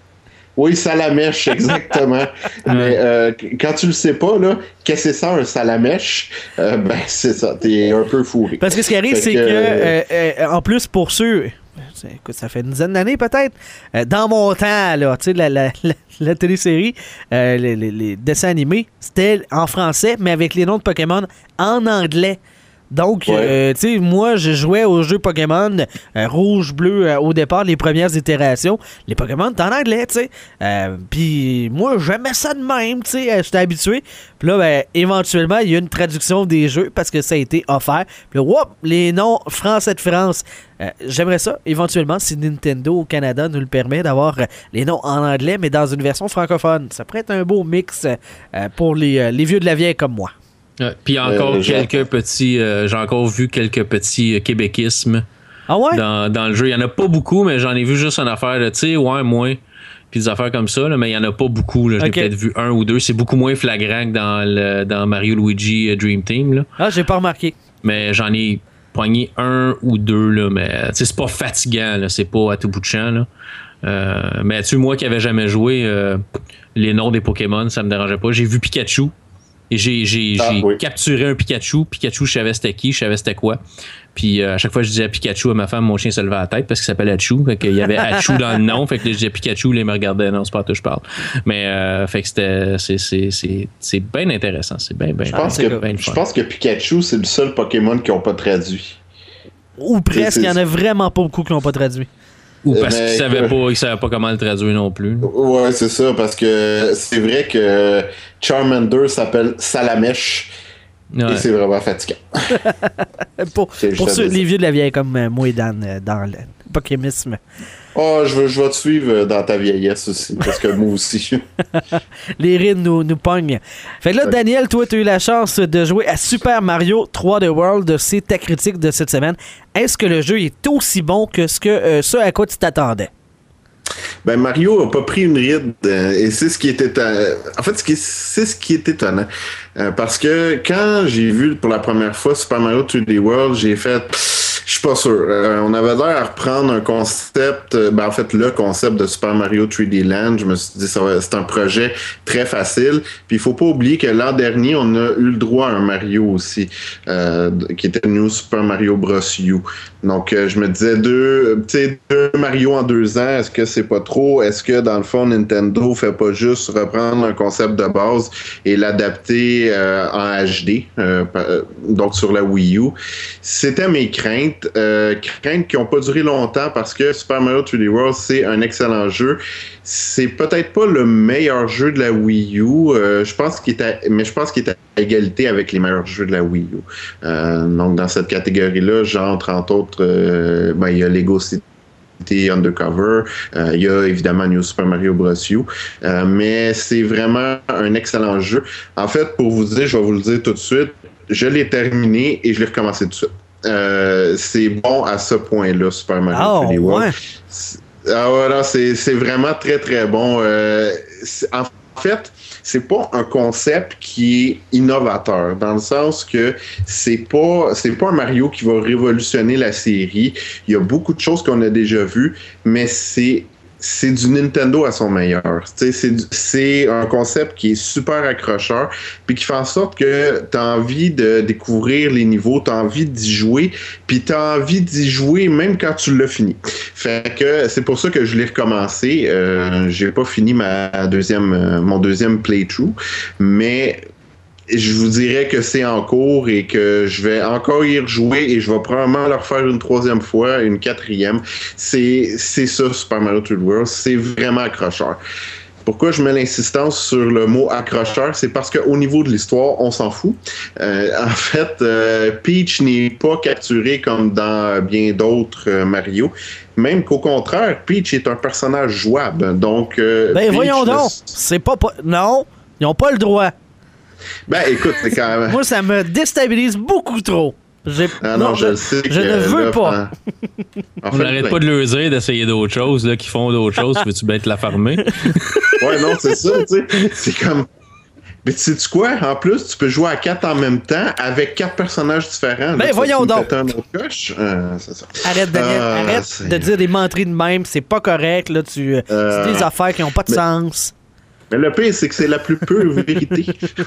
oui, salamèche, exactement. Mais euh, quand tu le sais pas, là, qu'est-ce que c'est ça, un salamèche? Euh, ben, c'est ça, t'es un peu fourré. Parce que ce qui arrive, fait c'est que, que euh, euh, en plus, pour ceux... Écoute, ça fait une dizaine d'années peut-être. Euh, dans mon temps, là, tu sais, la, la, la, la télésérie, euh, les, les, les dessins animés, c'était en français, mais avec les noms de Pokémon en anglais. Donc, ouais. euh, tu sais, moi, je jouais au jeu Pokémon euh, rouge, bleu, euh, au départ, les premières itérations. Les Pokémon, t'es en anglais, tu sais. Euh, Puis moi, j'aimais ça de même, tu sais. J'étais habitué. Puis là, ben, éventuellement, il y a une traduction des jeux parce que ça a été offert. Puis là, whoop, les noms français de France. Euh, j'aimerais ça, éventuellement, si Nintendo au Canada nous le permet, d'avoir euh, les noms en anglais, mais dans une version francophone. Ça pourrait être un beau mix euh, pour les, euh, les vieux de la vieille comme moi. Ouais, puis encore euh, quelques petits, euh, j'ai encore vu quelques petits euh, québéquismes ah ouais? dans, dans le jeu. Il n'y en a pas beaucoup, mais j'en ai vu juste une affaire, tu sais, ouais, moins. Puis des affaires comme ça, là, mais il n'y en a pas beaucoup. Là. J'en okay. ai peut-être vu un ou deux. C'est beaucoup moins flagrant que dans, le, dans Mario Luigi Dream Team. Là. Ah, j'ai pas remarqué. mais j'en ai pogné un ou deux, là, mais c'est pas fatigant, là, c'est pas à tout bout de champ. Là. Euh, mais tu sais, moi qui avais jamais joué, euh, les noms des Pokémon, ça me dérangeait pas. J'ai vu Pikachu. Et j'ai, j'ai, ah, j'ai oui. capturé un Pikachu. Pikachu, je savais c'était qui, je savais c'était quoi. Puis euh, à chaque fois que je disais Pikachu à ma femme, mon chien se levait à la tête parce qu'il s'appelle Achou. Fait qu'il y avait Achou dans le nom. Fait que là, je disais Pikachu, là, il me regardait. Non, c'est pas à toi je parle. Mais euh, fait que c'était, c'est, c'est, c'est, c'est bien intéressant. C'est bien, bien, je pense bien, que, bien je pense que Pikachu, c'est le seul Pokémon qui n'ont pas traduit. Ou presque, il y en a vraiment pas beaucoup qui n'ont pas traduit. Ou parce qu'ils ne savaient pas, ils savaient pas comment le traduire non plus. Ouais, c'est ça, parce que c'est vrai que Charmander s'appelle Salamèche. Ouais. Et c'est vraiment fatigant. pour pour ceux, les vieux de la vieille comme euh, moi et Dan euh, dans le Pokémisme. Oh, je, je vais te suivre dans ta vieillesse aussi, parce que moi aussi. Les rides nous, nous pognent. Fait que là, Daniel, toi, tu as eu la chance de jouer à Super Mario trois D World. C'est ta critique de cette semaine. Est-ce que le jeu est aussi bon que ce, que, euh, ce à quoi tu t'attendais? Ben Mario a pas pris une ride euh, et c'est ce qui était étonnant. En fait, ce qui est, c'est ce qui est étonnant. Euh, parce que quand j'ai vu pour la première fois Super Mario trois D World, j'ai fait... Je suis pas sûr. Euh, on avait l'air à reprendre un concept, euh, ben en fait le concept de Super Mario trois D Land. Je me suis dit ça va, c'est un projet très facile. Puis il faut pas oublier que l'an dernier on a eu le droit à un Mario aussi, euh, qui était New Super Mario Bros. U. Donc euh, je me disais deux, tu sais deux Mario en deux ans, est-ce que c'est pas trop? Est-ce que dans le fond Nintendo fait pas juste reprendre un concept de base et l'adapter euh, en H D, euh, donc sur la Wii U? C'était mes craintes. Euh, craintes qui n'ont pas duré longtemps parce que Super Mario trois D World, c'est un excellent jeu. C'est peut-être pas le meilleur jeu de la Wii U, euh, je pense qu'il est à, mais je pense qu'il est à égalité avec les meilleurs jeux de la Wii U. Euh, donc dans cette catégorie-là, j'entre entre autres, euh, ben, il y a Lego City Undercover, euh, il y a évidemment New Super Mario Bros. U, euh, mais c'est vraiment un excellent jeu. En fait, pour vous dire, je vais vous le dire tout de suite, je l'ai terminé et je l'ai recommencé tout de suite. Euh, c'est bon à ce point-là, Super Mario oh, trois D World. Ouais. C'est, ah voilà, c'est, c'est vraiment très très bon. Euh, en fait, c'est pas un concept qui est innovateur, dans le sens que c'est pas c'est pas un Mario qui va révolutionner la série. Il y a beaucoup de choses qu'on a déjà vues, mais c'est c'est du Nintendo à son meilleur. C'est, c'est un concept qui est super accrocheur, puis qui fait en sorte que tu as envie de découvrir les niveaux, tu as envie d'y jouer, puis tu as envie d'y jouer même quand tu l'as fini. Fait que c'est pour ça que je l'ai recommencé. Euh, j'ai pas fini ma deuxième, euh, mon deuxième playthrough, mais je vous dirais que c'est en cours et que je vais encore y rejouer et je vais probablement le refaire une troisième fois, une quatrième. C'est, c'est ça, Super Mario trois D World. C'est vraiment accrocheur. Pourquoi je mets l'insistance sur le mot accrocheur? C'est parce qu'au niveau de l'histoire, on s'en fout. Euh, en fait, euh, Peach n'est pas capturé comme dans bien d'autres euh, Mario. Même qu'au contraire, Peach est un personnage jouable. Donc, euh, ben Peach, voyons donc, le... c'est pas... pas... Non, ils n'ont pas le droit. Ben écoute, c'est quand même... Moi, ça me déstabilise beaucoup trop. J'ai... Ah non, non, je, je, sais je ne veux là, pas. En, en fait, n'arrête ben... pas de le dire, d'essayer d'autres choses, là, qui font d'autres choses. Veux-tu bien te la farmer? Ouais, non, c'est ça, tu sais. C'est comme... Mais tu sais-tu quoi? En plus, tu peux jouer à quatre en même temps avec quatre personnages différents. Ben là, voyons donc! Un autre coche. Euh, c'est ça. Arrête, Daniel, euh, arrête c'est... de dire des menteries de même. C'est pas correct, là. Tu euh... dis des affaires qui n'ont pas de mais... sens. Mais le pire, c'est que c'est la plus pure vérité.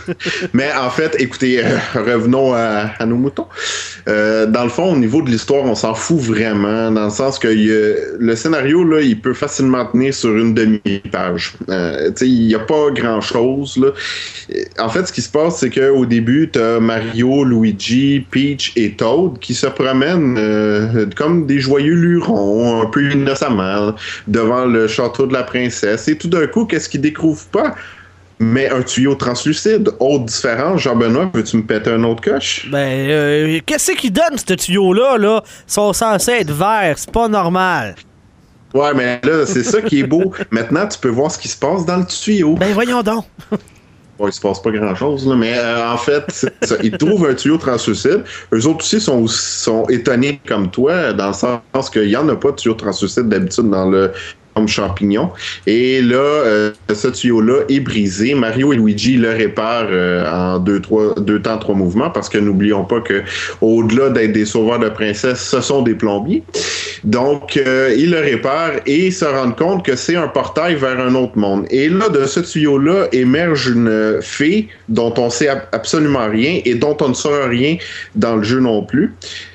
Mais en fait, écoutez, euh, revenons à, à nos moutons. Euh, dans le fond, au niveau de l'histoire, on s'en fout vraiment, dans le sens que y a, le scénario, là, il peut facilement tenir sur une demi-page. Euh, tu sais, il n'y a pas grand-chose, là. En fait, ce qui se passe, c'est qu'au début, tu as Mario, Luigi, Peach et Toad qui se promènent euh, comme des joyeux lurons, un peu innocemment, devant le château de la princesse. Et tout d'un coup, qu'est-ce qu'ils découvrent pas? Mais un tuyau translucide. Autre différence, Jean-Benoît, veux-tu me péter un autre coche? Ben, euh, qu'est-ce qui donne, ce tuyau-là, là? Ils sont censés être verts, c'est pas normal. Ouais, mais là, c'est ça qui est beau. Maintenant, tu peux voir ce qui se passe dans le tuyau. Ben, voyons donc. Bon, il se passe pas grand-chose, là, mais euh, en fait, c'est ça. Ils trouvent un tuyau translucide. Eux autres aussi sont, sont étonnés comme toi, dans le sens qu'il n'y en a pas de tuyau translucide d'habitude dans le champignon. Et là, euh, ce tuyau-là est brisé. Mario et Luigi le réparent euh, en deux, trois, deux temps, trois mouvements, parce que n'oublions pas que au-delà d'être des sauveurs de princesses, ce sont des plombiers. Donc, euh, ils le réparent et se rendent compte que c'est un portail vers un autre monde. Et là, de ce tuyau-là émerge une fée dont on sait absolument rien et dont on ne saura rien dans le jeu non plus.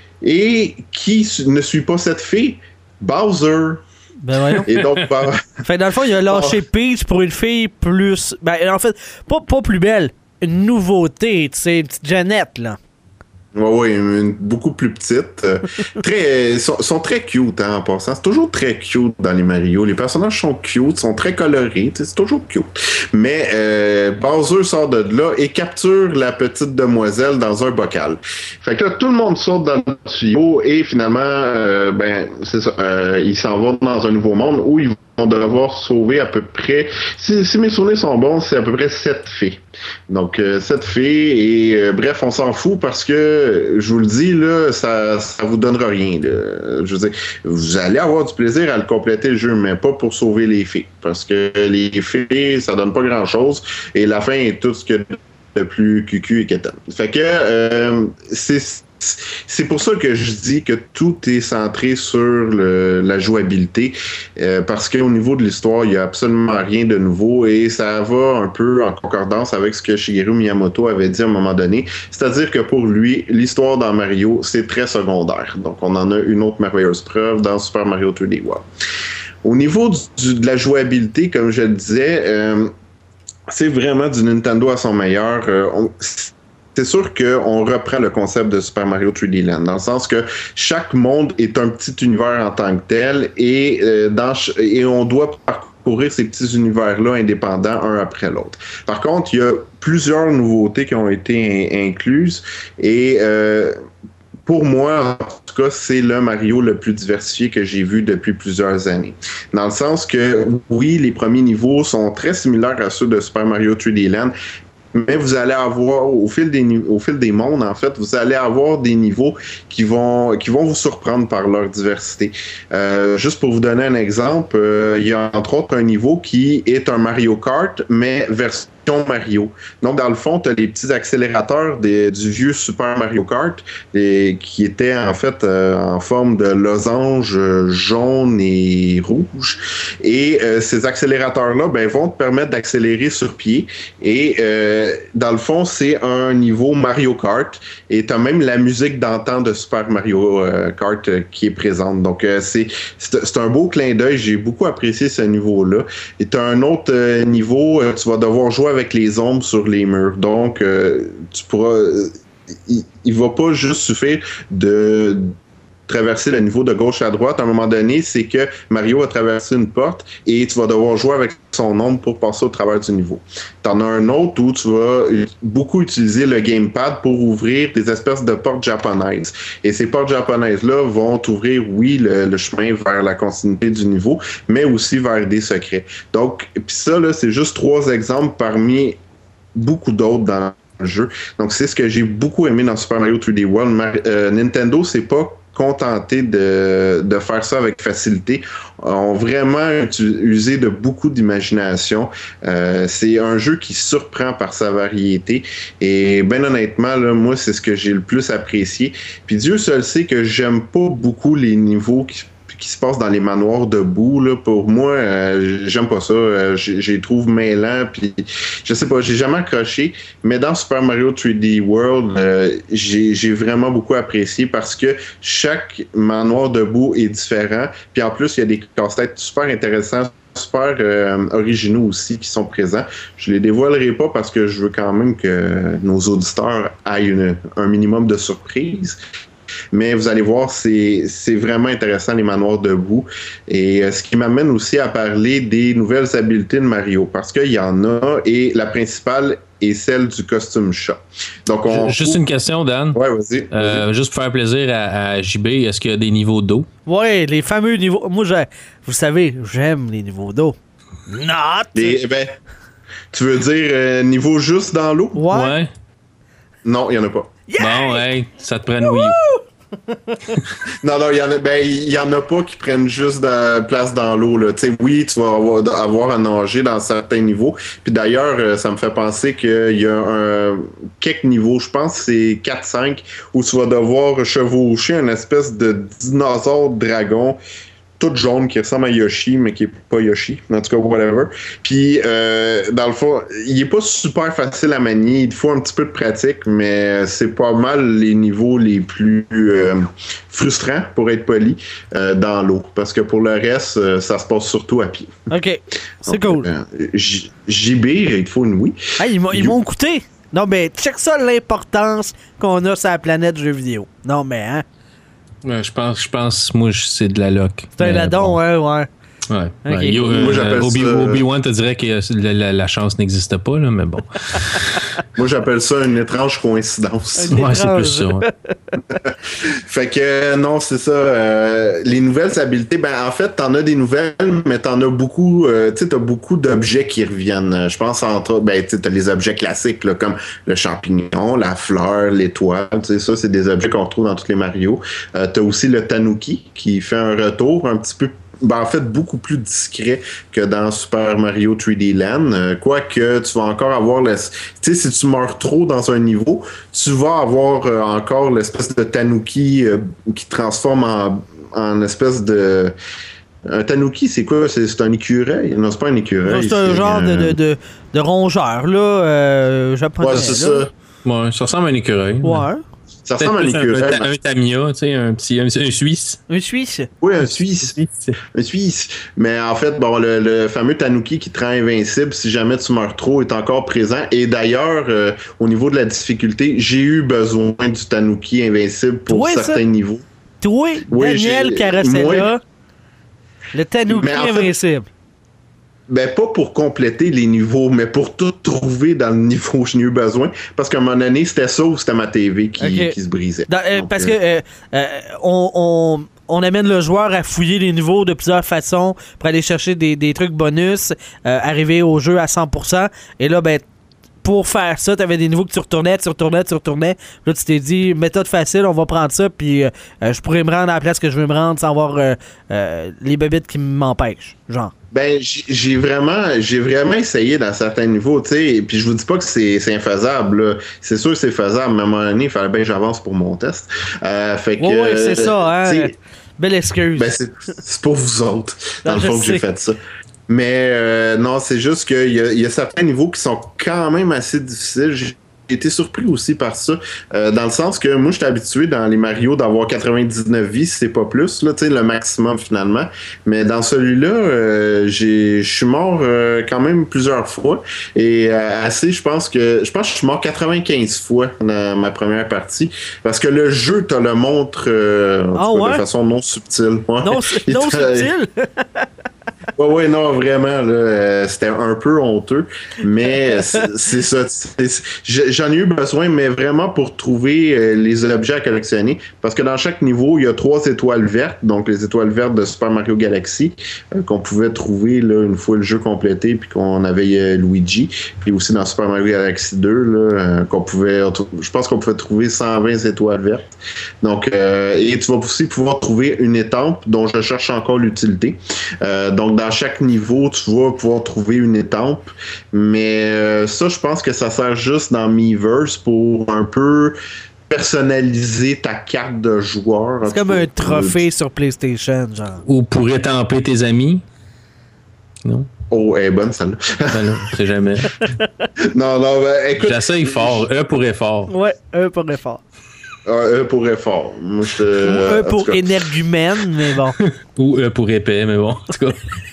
Et qui ne suit pas cette fée? Bowser. Ben voyons. Et donc, bah, fait dans le fond, il a lâché oh. Peach pour une fille plus. Ben, en fait, pas, pas plus belle. Une nouveauté, tu sais, une petite Jeannette, là. Oui, oui, beaucoup plus petite. Euh, très, sont, sont très cute, hein, en passant. C'est toujours très cute dans les Mario. Les personnages sont cute, sont très colorés. C'est toujours cute. Mais euh, Bowser sort de là et capture la petite demoiselle dans un bocal. Fait que là, tout le monde sort dans le tuyau et finalement, euh, ben, c'est ça. Euh, ils s'en vont dans un nouveau monde où ils vont devoir sauver à peu près, si, si mes souvenirs sont bons, c'est à peu près sept fées. Donc, euh, sept fées, et euh, bref, on s'en fout parce que, je vous le dis, là, ça, ça vous donnera rien. Là. Je veux dire, vous allez avoir du plaisir à le compléter le jeu, mais pas pour sauver les fées. Parce que les fées, ça donne pas grand-chose, et la fin est tout ce que de plus cucu et quétaine. Fait que, euh, c'est C'est pour ça que je dis que tout est centré sur le, la jouabilité, euh, parce qu'au niveau de l'histoire, il n'y a absolument rien de nouveau et ça va un peu en concordance avec ce que Shigeru Miyamoto avait dit à un moment donné, c'est-à-dire que pour lui, l'histoire dans Mario, c'est très secondaire. Donc on en a une autre merveilleuse preuve dans Super Mario trois D World. Au niveau du, du, de la jouabilité, comme je le disais, euh, c'est vraiment du Nintendo à son meilleur. Euh, on, C'est sûr qu'on reprend le concept de Super Mario trois D Land, dans le sens que chaque monde est un petit univers en tant que tel et, euh, dans, et on doit parcourir ces petits univers-là indépendants, un après l'autre. Par contre, il y a plusieurs nouveautés qui ont été in- incluses et euh, pour moi, en tout cas, c'est le Mario le plus diversifié que j'ai vu depuis plusieurs années. Dans le sens que, oui, les premiers niveaux sont très similaires à ceux de Super Mario trois D Land, mais vous allez avoir, au fil des au fil des mondes, en fait, vous allez avoir des niveaux qui vont qui vont vous surprendre par leur diversité. Euh, juste pour vous donner un exemple, euh, il y a entre autres un niveau qui est un Mario Kart, mais version Mario. Donc, dans le fond, tu as les petits accélérateurs des, du vieux Super Mario Kart des, qui étaient en fait euh, en forme de losange euh, jaune et rouge. Et euh, ces accélérateurs-là ben, vont te permettre d'accélérer sur pied. Et euh, dans le fond, c'est un niveau Mario Kart. Et tu as même la musique d'antan de Super Mario euh, Kart euh, qui est présente. Donc, euh, c'est, c'est, c'est un beau clin d'œil. J'ai beaucoup apprécié ce niveau-là. Et tu as un autre euh, niveau, euh, tu vas devoir jouer avec les ombres sur les murs. Donc, euh, tu pourras... Euh, il, il va pas juste suffire de traverser le niveau de gauche à droite. À un moment donné, c'est que Mario a traversé une porte et tu vas devoir jouer avec son ombre pour passer au travers du niveau. T'en as un autre où tu vas beaucoup utiliser le gamepad pour ouvrir des espèces de portes japonaises. Et ces portes japonaises-là vont t'ouvrir, oui, le, le chemin vers la continuité du niveau, mais aussi vers des secrets. Donc, puis ça, là, c'est juste trois exemples parmi beaucoup d'autres dans le jeu. Donc, c'est ce que j'ai beaucoup aimé dans Super Mario trois D World. Mar- euh, Nintendo, c'est pas contenté de, de faire ça avec facilité. Ont vraiment usé de beaucoup d'imagination. Euh, c'est un jeu qui surprend par sa variété. Et bien honnêtement, là, moi, c'est ce que j'ai le plus apprécié. Puis Dieu seul sait que j'aime pas beaucoup les niveaux qui qui se passe dans les manoirs debout, là, pour moi, euh, j'aime pas ça. Euh, je les trouve mêlants, puis je sais pas, j'ai jamais accroché, mais dans Super Mario trois D World, euh, j'ai, j'ai vraiment beaucoup apprécié parce que chaque manoir debout est différent, puis en plus, il y a des casse-têtes super intéressants, super euh, originaux aussi qui sont présents. Je les dévoilerai pas parce que je veux quand même que nos auditeurs aient une, un minimum de surprise. Mais vous allez voir, c'est, c'est vraiment intéressant, les manoirs debout. Et euh, ce qui m'amène aussi à parler des nouvelles habiletés de Mario, parce qu'il y en a, et la principale est celle du costume chat. Donc, on juste trouve... une question, Dan. Ouais, vas-y. vas-y. Euh, juste pour faire plaisir à, à J B, est-ce qu'il y a des niveaux d'eau? Oui, les fameux niveaux. Moi, j'ai... vous savez, j'aime les niveaux d'eau. Not! Les... Ben, tu veux dire euh, niveau juste dans l'eau? Ouais. Ouais. Non, il n'y en a pas. Yeah! Bon, hey, ça te prend une Wii U. non, non, il y en a, ben, il y en a pas qui prennent juste de place dans l'eau, là. Tu sais, oui, tu vas avoir, avoir à nager dans certains niveaux. Puis d'ailleurs, ça me fait penser qu'il y a un, quelques niveaux, je pense, c'est quatre cinq, où tu vas devoir chevaucher une espèce de dinosaure dragon tout jaune qui ressemble à Yoshi, mais qui est pas Yoshi. En tout cas, whatever. Puis, euh, dans le fond, il est pas super facile à manier. Il faut un petit peu de pratique, mais c'est pas mal les niveaux les plus euh, frustrants, pour être poli, euh, dans l'eau. Parce que pour le reste, euh, ça se passe surtout à pied. OK. C'est Donc, cool. Euh, J- J B, il faut une oui. Hey, ils m'ont, ils m'ont coûté. Non, mais check ça l'importance qu'on a sur la planète jeux vidéo. Non, mais, hein? Ouais, je pense, je pense, moi, je- c'est de la loc. C'est un Mais ladon, bon. ouais, ouais. Ouais. Ok. Ouais, yo, euh, Moi, j'appelle Obi- ça- Obi-Wan te dirait que la, la- la chance n'existe pas, là, mais bon. Moi, j'appelle ça une étrange coïncidence. Un Ouais, c'est étrange. plus ça. ouais. Fait que euh, non, c'est ça. euh, les nouvelles habiletés, ben en fait, t'en as des nouvelles, mais t'en as beaucoup. Euh, tu sais, t'as beaucoup d'objets qui reviennent. Euh, Je pense entre autres, ben tu sais, t'as les objets classiques là, comme le champignon, la fleur, l'étoile. Tu sais, ça, c'est des objets qu'on retrouve dans tous les Mario. Euh, t'as aussi le Tanuki qui fait un retour un petit peu. Ben, en fait, beaucoup plus discret que dans Super Mario trois D Land. Euh, Quoique, tu vas encore avoir... le- Tu sais, si tu meurs trop dans un niveau, tu vas avoir euh, encore l'espèce de Tanuki euh, qui transforme en, en espèce de... Un Tanuki, c'est quoi? C'est, c'est un écureuil? Non, c'est pas un écureuil. C'est un genre de, de, de, de rongeur, là, euh, japonais. Ouais, c'est là. ça. Ouais, ça ressemble à un écureuil. Ouais. Ça ressemble à un Peut-être plus écureuil. un, un, un Tamiya, tu sais, un petit, un, un Suisse. Un Suisse. Oui, un Suisse. Un Suisse. Mais en fait, bon, le, le fameux Tanuki qui te rend invincible si jamais tu meurs trop est encore présent. Et d'ailleurs, euh, au niveau de la difficulté, j'ai eu besoin du Tanuki invincible pour Toi, certains ça? niveaux. Toi, Oui, Daniel j'ai- Carosella, moi- le Tanuki Mais en fait- invincible. Ben, pas pour compléter les niveaux, mais pour tout trouver dans le niveau que j'ai eu besoin. Parce qu'à un moment donné, c'était ça ou c'était ma T V qui, Ok. qui se brisait. Dans- euh, Donc, parce euh, que euh, euh, on, on, on amène le joueur à fouiller les niveaux de plusieurs façons pour aller chercher des, des trucs bonus, euh, arriver au jeu à cent pour cent. Et là, ben, pour faire ça, tu avais des niveaux que tu retournais, tu retournais, tu retournais. Là, tu t'es dit, méthode facile, on va prendre ça, puis euh, euh, je pourrais me rendre à la place que je veux me rendre sans avoir euh, euh, les bébites qui m'empêchent. Genre. Ben, j'ai j'ai vraiment, j'ai vraiment essayé dans certains niveaux, tu sais, et puis je vous dis pas que c'est c'est infaisable, là. C'est sûr que c'est faisable, mais à un moment donné, il fallait bien que j'avance pour mon test. Euh, fait que, Ouais, ouais, c'est ça, hein. tu sais, Belle excuse. ben, c'est c'est pour vous autres, dans Non, le je fond, que j'ai sais. fait ça. Mais euh, non, c'est juste qu'il y a, il y a certains niveaux qui sont quand même assez difficiles. J'ai été surpris aussi par ça, euh, dans le sens que moi, j'étais habitué dans les Mario d'avoir quatre-vingt-dix-neuf vies, si c'est pas plus, là, tu sais, le maximum finalement. Mais dans celui-là, euh, j'ai, je suis mort euh, quand même plusieurs fois. Et euh, assez, je pense que, je pense que je suis mort quatre-vingt-quinze fois dans ma première partie, parce que le jeu te le montre euh, en Ah tout cas, ouais? de façon non subtile. Ouais. non, c'est- Il non te- subtil. Ouais, ouais, non, vraiment, là, euh, c'était un peu honteux, mais c'est c'est ça. c'est- c'est- j'ai- J'en ai eu besoin, mais vraiment pour trouver euh, les objets à collectionner, parce que dans chaque niveau, il y a trois étoiles vertes, donc les étoiles vertes de Super Mario Galaxy, euh, qu'on pouvait trouver là, une fois le jeu complété, puis qu'on avait euh, Luigi, puis aussi dans Super Mario Galaxy deux, là, euh, qu'on pouvait, je pense qu'on pouvait trouver cent vingt étoiles vertes. Donc, euh, et tu vas aussi pouvoir trouver une étampe dont je cherche encore l'utilité. Euh, donc, dans chaque niveau, tu vas pouvoir trouver une étampe. Mais euh, ça, je pense que ça sert juste dans Miiverse pour un peu personnaliser ta carte de joueur. C'est comme un trophée sur PlayStation, genre. Ou pour étamper tes amis. Non? Oh, elle est bonne, celle-là. Ben là, c'est jamais. non, non, ben, écoute. J'essaye fort. E pour effort. Ouais, un pour effort. Euh, E pour effort. Moi, je te- un en tout pour cas. énergumène, mais bon. Ou E pour épais, mais bon. En tout cas,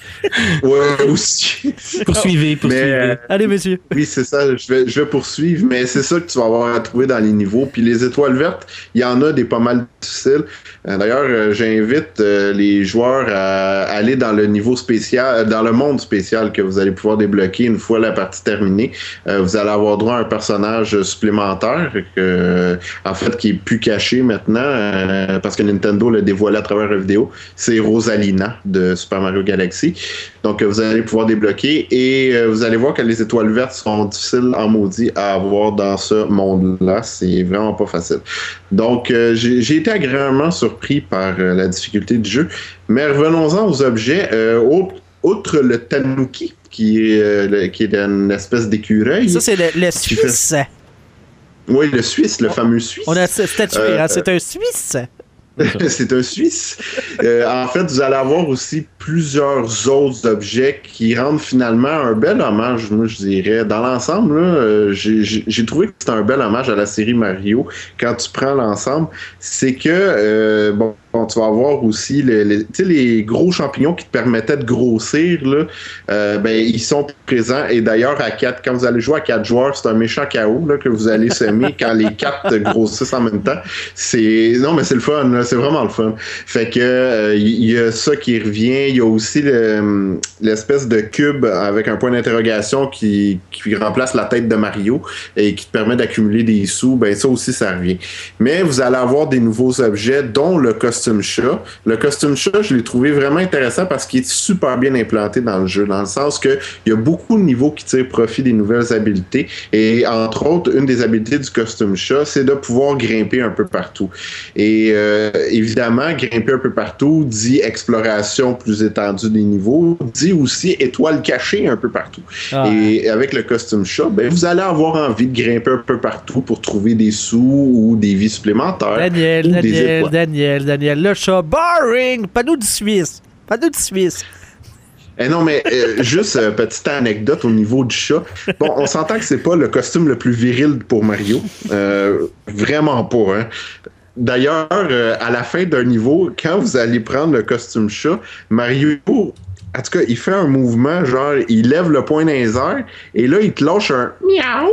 Ouais, aussi. poursuivez, poursuivez. Mais, euh, Allez, monsieur. Oui, c'est ça. Je vais, je vais poursuivre, mais c'est ça que tu vas avoir à trouver dans les niveaux. Puis les étoiles vertes, il y en a des pas mal difficiles. Euh, D'ailleurs, euh, j'invite euh, les joueurs à aller dans le niveau spécial, dans le monde spécial que vous allez pouvoir débloquer une fois la partie terminée. Euh, vous allez avoir droit à un personnage supplémentaire, que, en fait, qui est plus caché maintenant, euh, parce que Nintendo l'a dévoilé à travers la vidéo. C'est Rosalina de Super Mario Galaxy. Donc, euh, vous allez pouvoir débloquer et euh, vous allez voir que les étoiles vertes sont difficiles en maudit à avoir dans ce monde-là. C'est vraiment pas facile. Donc, euh, j'ai, j'ai été agréablement surpris par euh, la difficulté du jeu. Mais revenons-en aux objets. Euh, autre, outre le tanuki, qui est, euh, le, qui est une espèce d'écureuil. Ça, c'est le, le Suisse. Fait... Oui, le Suisse, le fameux Suisse. On a statué, euh, hein, c'est un Suisse. C'est un Suisse. Euh, en fait, vous allez avoir aussi plusieurs autres objets qui rendent finalement un bel hommage, moi je dirais. Dans l'ensemble, là, euh, j'ai, j'ai trouvé que c'était un bel hommage à la série Mario. Quand tu prends l'ensemble, c'est que, euh, bon, bon, tu vas avoir aussi les, les, les gros champignons qui te permettaient de grossir, là, euh, ben, ils sont présents. Et d'ailleurs, à quatre, quand vous allez jouer à quatre joueurs, c'est un méchant chaos là, que vous allez semer quand les quatre grossissent en même temps. C'est non, mais c'est le fun, là, c'est vraiment le fun. Fait que euh, y a ça qui revient. Il y a aussi le, l'espèce de cube avec un point d'interrogation qui, qui remplace la tête de Mario et qui te permet d'accumuler des sous. Ben ça aussi, ça revient. Mais vous allez avoir des nouveaux objets, dont le costume chat. Le costume chat, je l'ai trouvé vraiment intéressant parce qu'il est super bien implanté dans le jeu, dans le sens que il y a beaucoup de niveaux qui tirent profit des nouvelles habiletés. Et entre autres, une des habiletés du costume chat, c'est de pouvoir grimper un peu partout. Et euh, évidemment, grimper un peu partout dit exploration plus étendue des niveaux, dit aussi étoile cachée un peu partout. Ah. Et avec le costume chat, ben, vous allez avoir envie de grimper un peu partout pour trouver des sous ou des vies supplémentaires. Daniel, ou Daniel, des étoiles. Daniel, Daniel, le chat, boring! Pas nous du Suisse! Pas nous du Suisse! Eh non, mais euh, juste euh, petite anecdote au niveau du chat. Bon, on s'entend que c'est pas le costume le plus viril pour Mario. Euh, vraiment pas, hein. D'ailleurs, euh, à la fin d'un niveau, quand vous allez prendre le costume chat, Mario, en tout cas, il fait un mouvement, genre, il lève le poing dans les airs, et là, il te lâche un miaou.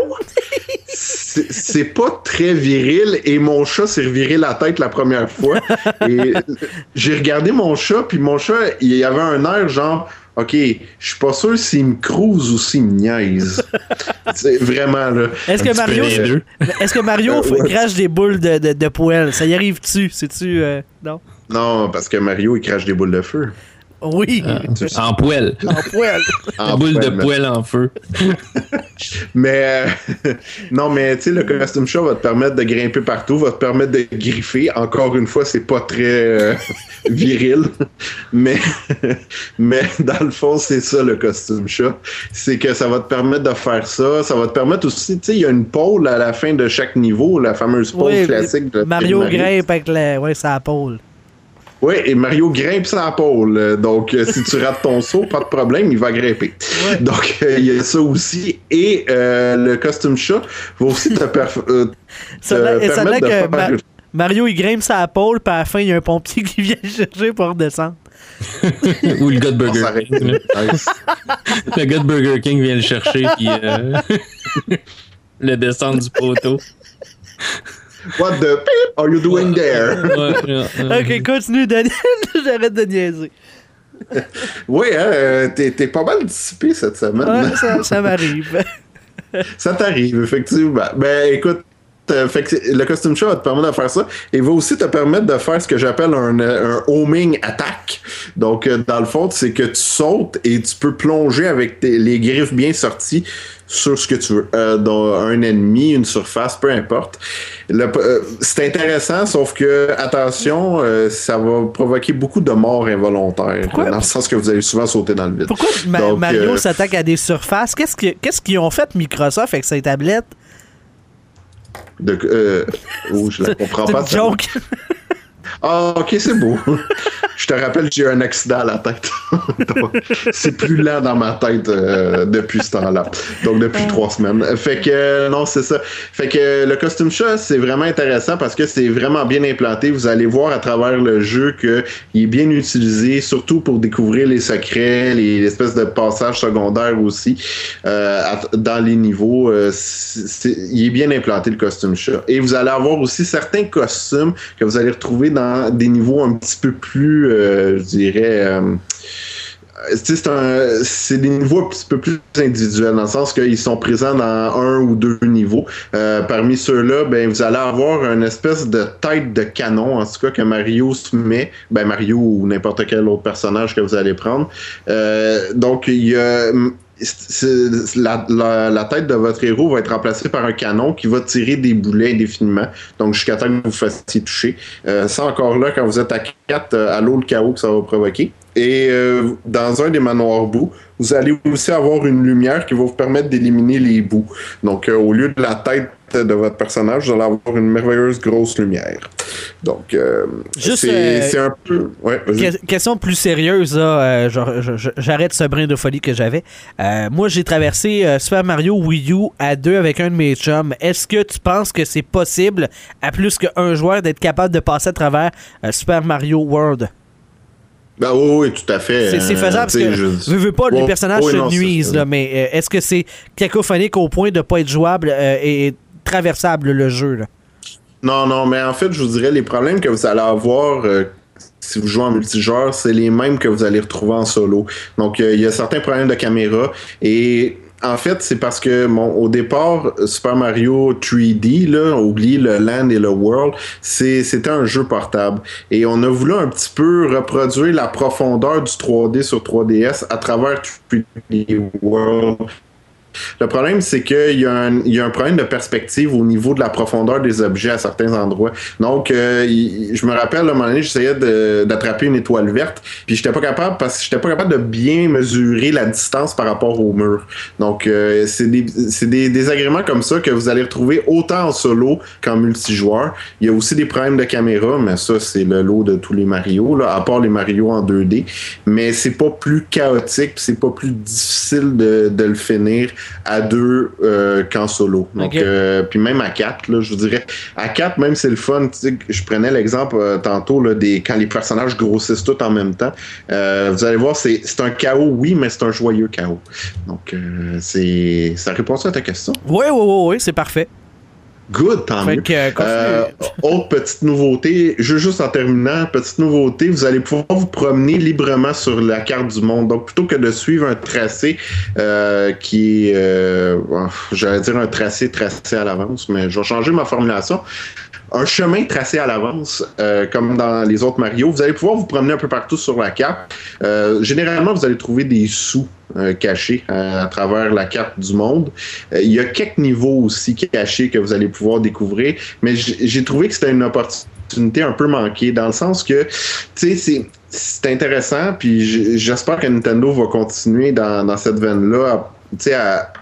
C'est, c'est pas très viril, et mon chat s'est reviré la tête la première fois. Et j'ai regardé mon chat, puis mon chat, il avait un air genre... OK, je suis pas sûr s'il me crouse ou s'il me niaise. C'est vraiment, là. Est-ce que Mario, peu, est-ce que Mario euh, ouais. crache des boules de, de, de poêle? Ça y arrive-tu? C'est-tu... Euh, non? Non, parce que Mario, il crache des boules de feu. Oui. Euh, en poêle. En poêle. En boule de poêle en feu. mais euh, non, mais tu sais, le costume chat va te permettre de grimper partout, va te permettre de griffer. Encore une fois, c'est pas très euh, viril, mais mais dans le fond, c'est ça le costume chat. C'est que ça va te permettre de faire ça. Ça va te permettre aussi, tu sais, il y a une pôle à la fin de chaque niveau, la fameuse pôle oui, classique. De Mario, Mario grimpe avec la, ouais, sa pôle. Oui, et Mario grimpe sa pôle. Donc, euh, si tu rates ton saut, pas de problème, il va grimper. Ouais. Donc, euh, il y a ça aussi. Et euh, le costume chat va aussi te, perf- euh, te ça permettre ça de que faire... Ma- Mario, il grimpe sa pôle, puis à la fin, il y a un pompier qui vient le chercher pour redescendre. Ou le gars de Burger King. Le gars de Burger King vient le chercher, puis euh, le descendre du poteau. What the beep are you doing there? Ouais, ouais, ouais. Ok, continue, Daniel. J'arrête de niaiser. Oui, hein, t'es, t'es pas mal dissipé cette semaine. Ouais, ça, ça m'arrive. Ça t'arrive, effectivement. Ben, écoute, euh, fait que le costume chat va te permettre de faire ça et va aussi te permettre de faire ce que j'appelle un, un homing attack. Donc, euh, dans le fond, c'est que tu sautes et tu peux plonger avec tes, les griffes bien sorties sur ce que tu veux. Euh, dans un ennemi, une surface, peu importe. Le, euh, c'est intéressant, sauf que, attention, euh, ça va provoquer beaucoup de morts involontaires. Pourquoi? Dans le sens que vous allez souvent sauter dans le vide. Pourquoi Ma- Donc, Mario euh, s'attaque à des surfaces? Qu'est-ce, que, qu'est-ce qu'ils ont fait Microsoft avec ses tablettes? De, euh, oh, je la comprends c'est pas. C'est une joke. Ah, ok, c'est beau. Je te rappelle que j'ai eu un accident à la tête. Donc, c'est plus lent dans ma tête euh, depuis ce temps-là. Donc, depuis trois semaines. Fait que, euh, non, c'est ça. Fait que euh, le costume chat, c'est vraiment intéressant parce que c'est vraiment bien implanté. Vous allez voir à travers le jeu qu'il est bien utilisé, surtout pour découvrir les secrets, les espèces de passages secondaires aussi euh, à, dans les niveaux. Euh, c'est, c'est, il est bien implanté, le costume chat. Et vous allez avoir aussi certains costumes que vous allez retrouver dans des niveaux un petit peu plus, euh, je dirais, euh, c'est, un, c'est des niveaux un petit peu plus individuels, dans le sens qu'ils sont présents dans un ou deux niveaux. Euh, parmi ceux-là, ben, vous allez avoir une espèce de tête de canon, en tout cas, que Mario se met. Ben, Mario ou n'importe quel autre personnage que vous allez prendre. Euh, donc, il y a... C'est, la, la, la tête de votre héros va être remplacée par un canon qui va tirer des boulets indéfiniment, donc jusqu'à temps que vous fassiez toucher. Euh, ça encore là, quand vous êtes à quatre, euh, à l'eau le chaos que ça va provoquer. Et euh, dans un des manoirs bouts, vous allez aussi avoir une lumière qui va vous permettre d'éliminer les bouts. Donc euh, au lieu de la tête de votre personnage, vous allez avoir une merveilleuse grosse lumière. Donc, euh, Juste, c'est, euh, c'est un peu... Ouais, que- question plus sérieuse, là, euh, genre, je- je- j'arrête ce brin de folie que j'avais. Euh, moi, j'ai traversé euh, Super Mario Wii U à deux avec un de mes chums. Est-ce que tu penses que c'est possible, à plus qu'un joueur, d'être capable de passer à travers euh, Super Mario World? Ben oui, oui, tout à fait. C'est, c'est faisable parce que, je veux, veux pas, les Oh, personnages oh, se non, nuisent, c'est- là, mais euh, est-ce que c'est cacophonique au point de ne pas être jouable euh, et traversable, le jeu, là? Non, non, mais en fait, je vous dirais, les problèmes que vous allez avoir euh, si vous jouez en multijoueur, c'est les mêmes que vous allez retrouver en solo. Donc, euh, il y a certains problèmes de caméra et... En fait, c'est parce que bon, au départ, Super Mario trois D, là, oublie le Land et le World, c'est, c'était un jeu portable. Et on a voulu un petit peu reproduire la profondeur du trois D sur trois D S à travers trois D World. Le problème, c'est qu'il y a un, il y a un problème de perspective au niveau de la profondeur des objets à certains endroits. Donc, euh, il, je me rappelle, à un moment donné, j'essayais de, d'attraper une étoile verte, puis j'étais pas capable parce que j'étais pas capable de bien mesurer la distance par rapport au mur. Donc, euh, c'est des, c'est des désagréments comme ça que vous allez retrouver autant en solo qu'en multijoueur. Il y a aussi des problèmes de caméra, mais ça, c'est le lot de tous les Mario, là, à part les Mario en deux D. Mais c'est pas plus chaotique, puis c'est pas plus difficile de, de le finir à deux euh, qu'en solo. Donc, okay. euh, puis même à quatre, là, je vous dirais, à quatre, même c'est le fun. Tu sais, je prenais l'exemple euh, tantôt là, des quand les personnages grossissent tous en même temps. Euh, vous allez voir, c'est, c'est un chaos, oui, mais c'est un joyeux chaos. Donc, euh, c'est ça répond à ta question. Oui, oui, oui, oui, c'est parfait. Good, tant Fait mieux. que, Euh, autre petite nouveauté, je, juste en terminant, petite nouveauté, vous allez pouvoir vous promener librement sur la carte du monde. Donc, plutôt que de suivre un tracé euh, qui est, euh, j'allais dire un tracé tracé à l'avance, mais je vais changer ma formulation. Un chemin tracé à l'avance, euh, comme dans les autres Mario, vous allez pouvoir vous promener un peu partout sur la carte. Euh, généralement, vous allez trouver des sous euh, cachés euh, à travers la carte du monde. Euh, il y a quelques niveaux aussi cachés que vous allez pouvoir découvrir, mais j'ai, j'ai trouvé que c'était une opportunité un peu manquée, dans le sens que, tu sais, c'est, c'est intéressant, puis j'espère que Nintendo va continuer dans, dans cette veine-là, tu sais, à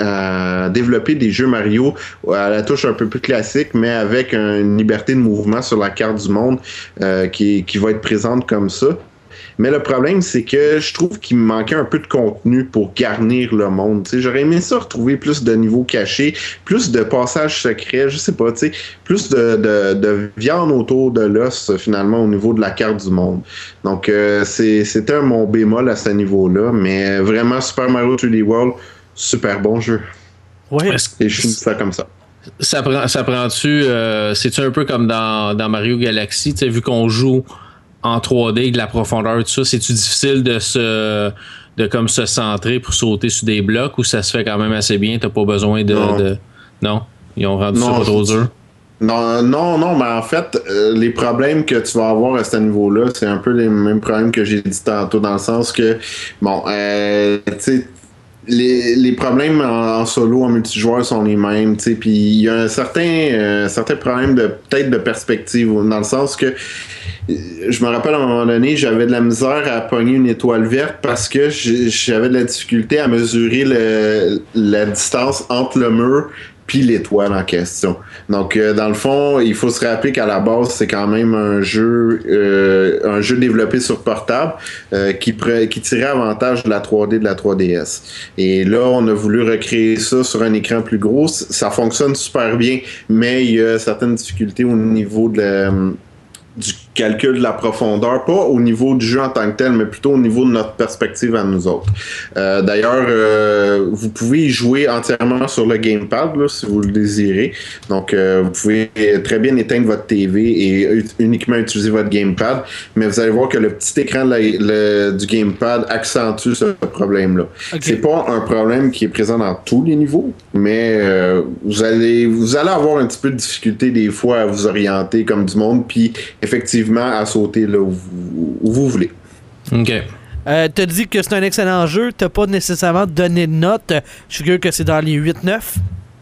à développer des jeux Mario à la touche un peu plus classique, mais avec une liberté de mouvement sur la carte du monde euh, qui, qui va être présente comme ça. Mais le problème, c'est que je trouve qu'il me manquait un peu de contenu pour garnir le monde. T'sais, j'aurais aimé ça retrouver plus de niveaux cachés, plus de passages secrets, je sais pas, t'sais, plus de, de, de viande autour de l'os, finalement, au niveau de la carte du monde. Donc, euh, c'est, c'était mon bémol à ce niveau-là, mais vraiment, Super Mario trois D World, super bon jeu. Ouais. Et je finis ça comme ça. Ça prend, ça prend-tu, euh, c'est-tu un peu comme dans, dans Mario Galaxy, tu sais, vu qu'on joue en trois D, de la profondeur, tout ça, c'est-tu difficile de se, de comme se centrer pour sauter sur des blocs ou ça se fait quand même assez bien, t'as pas besoin de, non, de... non? Ils ont rendu non, ça pas trop dur? Non, non, non, mais en fait, euh, les problèmes que tu vas avoir à ce niveau-là, c'est un peu les mêmes problèmes que j'ai dit tantôt, dans le sens que, bon, euh, tu sais, Les, les problèmes en, en solo, en multijoueur sont les mêmes, tu sais, puis il y a un certain, euh, certain problème de peut-être de perspective, dans le sens que je me rappelle à un moment donné, j'avais de la misère à pogner une étoile verte parce que j'avais de la difficulté à mesurer le, la distance entre le mur puis l'étoile en question. Donc, euh, dans le fond, il faut se rappeler qu'à la base, c'est quand même un jeu euh, un jeu développé sur portable euh, qui, pre- qui tirait avantage de la trois D de la trois D S. Et là, on a voulu recréer ça sur un écran plus gros. Ça fonctionne super bien, mais il y a certaines difficultés au niveau de la, du calcule de la profondeur, pas au niveau du jeu en tant que tel, mais plutôt au niveau de notre perspective à nous autres. Euh, d'ailleurs, euh, vous pouvez y jouer entièrement sur le gamepad, là, si vous le désirez. Donc, euh, vous pouvez très bien éteindre votre T V et ut- uniquement utiliser votre gamepad, mais vous allez voir que le petit écran de la, le, du gamepad accentue ce problème-là. Okay. C'est pas un problème qui est présent dans tous les niveaux, mais euh, vous allez vous allez avoir un petit peu de difficulté des fois à vous orienter comme du monde, puis effectivement à sauter là où vous, où vous voulez. OK. Euh, t'as dit que c'est un excellent jeu, t'as pas nécessairement donné de note. Je suis sûr que c'est dans les huit neuf.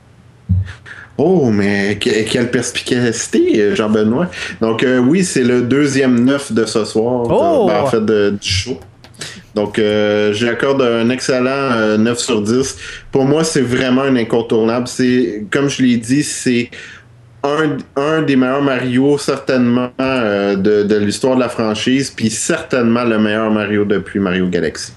Oh, mais que, quelle perspicacité, Jean-Benoît. Donc, euh, oui, c'est le deuxième neuf de ce soir. Oh! Ben, en fait, de, du show. Donc, euh, j'accorde un excellent euh, neuf sur dix. Pour moi, c'est vraiment un incontournable. C'est, comme je l'ai dit, c'est un, un des meilleurs Mario, certainement, euh, de, de l'histoire de la franchise, puis certainement le meilleur Mario depuis Mario Galaxy.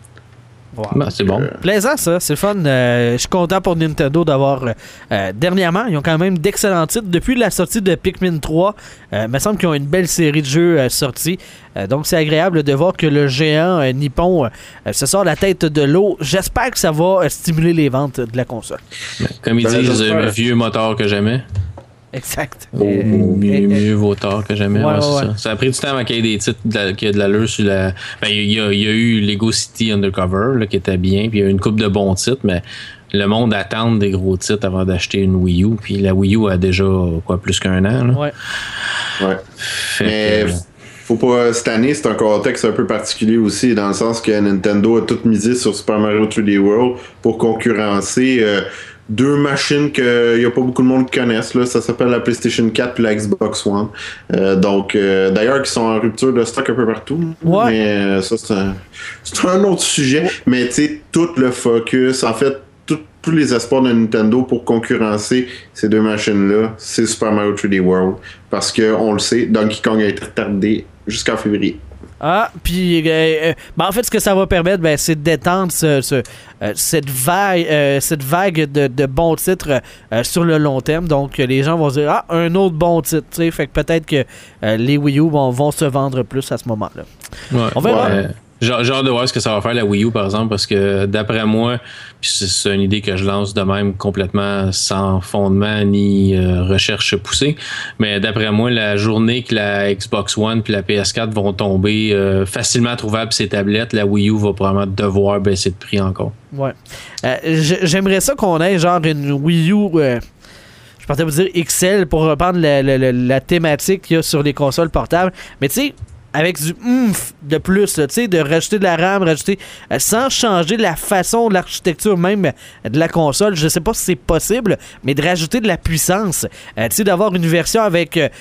Wow. Ben, c'est bon. Plaisant, ça. C'est fun. Euh, je suis content pour Nintendo d'avoir... Euh, dernièrement, ils ont quand même d'excellents titres. Depuis la sortie de Pikmin trois, euh, il me semble qu'ils ont une belle série de jeux euh, sortis. Euh, donc, c'est agréable de voir que le géant euh, nippon euh, se sort la tête de l'eau. J'espère que ça va euh, stimuler les ventes de la console. Comme ils ben, disent, euh, vieux moteur que jamais. Exact. Oh, euh, mieux, euh, mieux vaut tard que jamais. Ouais, ouais, ouais. Ça. ça a pris du temps avant qu'il y ait des titres de qui a de l'allure sur la. Ben, il y, a, il y a eu Lego City Undercover là, qui était bien, puis il y a eu une couple de bons titres, mais le monde attend des gros titres avant d'acheter une Wii U, puis la Wii U a déjà quoi plus qu'un an. Là. Ouais. Ouais. Fait mais que, faut pas. Cette année, c'est un contexte un peu particulier aussi, dans le sens que Nintendo a tout misé sur Super Mario trois D World pour concurrencer. Euh, Deux machines qu'il n'y a pas beaucoup de monde qui connaissent. Là. Ça s'appelle la PlayStation quatre et la Xbox One. Euh, donc, euh, d'ailleurs, qui sont en rupture de stock un peu partout. Ouais. Mais euh, ça, c'est un, c'est un autre sujet. Ouais. Mais tu sais, tout le focus, en fait, tout, tous les espoirs de Nintendo pour concurrencer ces deux machines-là, c'est Super Mario trois D World. Parce qu'on le sait, Donkey Kong a été retardé jusqu'en février. Ah, puis euh, ben en fait, ce que ça va permettre, ben, c'est d'étendre ce, ce, euh, cette vague, euh, cette vague de, de bons titres euh, sur le long terme. Donc, les gens vont se dire, ah, un autre bon titre. T'sais. Fait que peut-être que euh, les Wii U vont, vont se vendre plus à ce moment-là. Ouais, on verra. Ouais. J'ai hâte de voir ce que ça va faire la Wii U, par exemple, parce que d'après moi, puis c'est, c'est une idée que je lance de même complètement sans fondement ni euh, recherche poussée, mais d'après moi, la journée que la Xbox One puis la P S quatre vont tomber euh, facilement trouvables ces tablettes, la Wii U va probablement devoir baisser de prix encore. Ouais. Euh, j'aimerais ça qu'on ait genre une Wii U... Euh... Je partais vous dire X L pour reprendre la, la, la, la thématique qu'il y a sur les consoles portables. Mais tu sais, avec du oomph de plus, tu sais, de rajouter de la RAM, rajouter euh, sans changer la façon de l'architecture même de la console. Je sais pas si c'est possible, mais de rajouter de la puissance. Euh, tu sais, d'avoir une version avec euh,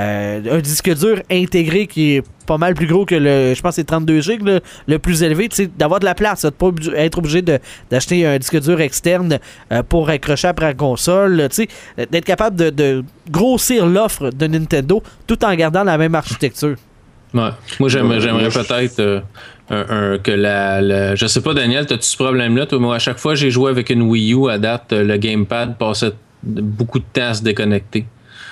un disque dur intégré qui est pas mal plus gros que le, je pense que c'est trente-deux gigs, le, le plus élevé, tu sais, d'avoir de la place, de pas être obligé de, d'acheter un disque dur externe euh, pour accrocher après la console, tu sais, d'être capable de, de grossir l'offre de Nintendo tout en gardant la même architecture. Ouais. Moi, j'aimerais, j'aimerais peut-être euh, un, un, que la, la... Je sais pas, Daniel, t'as-tu ce problème-là? Toi, moi, à chaque fois que j'ai joué avec une Wii U, à date, le gamepad passait beaucoup de temps à se déconnecter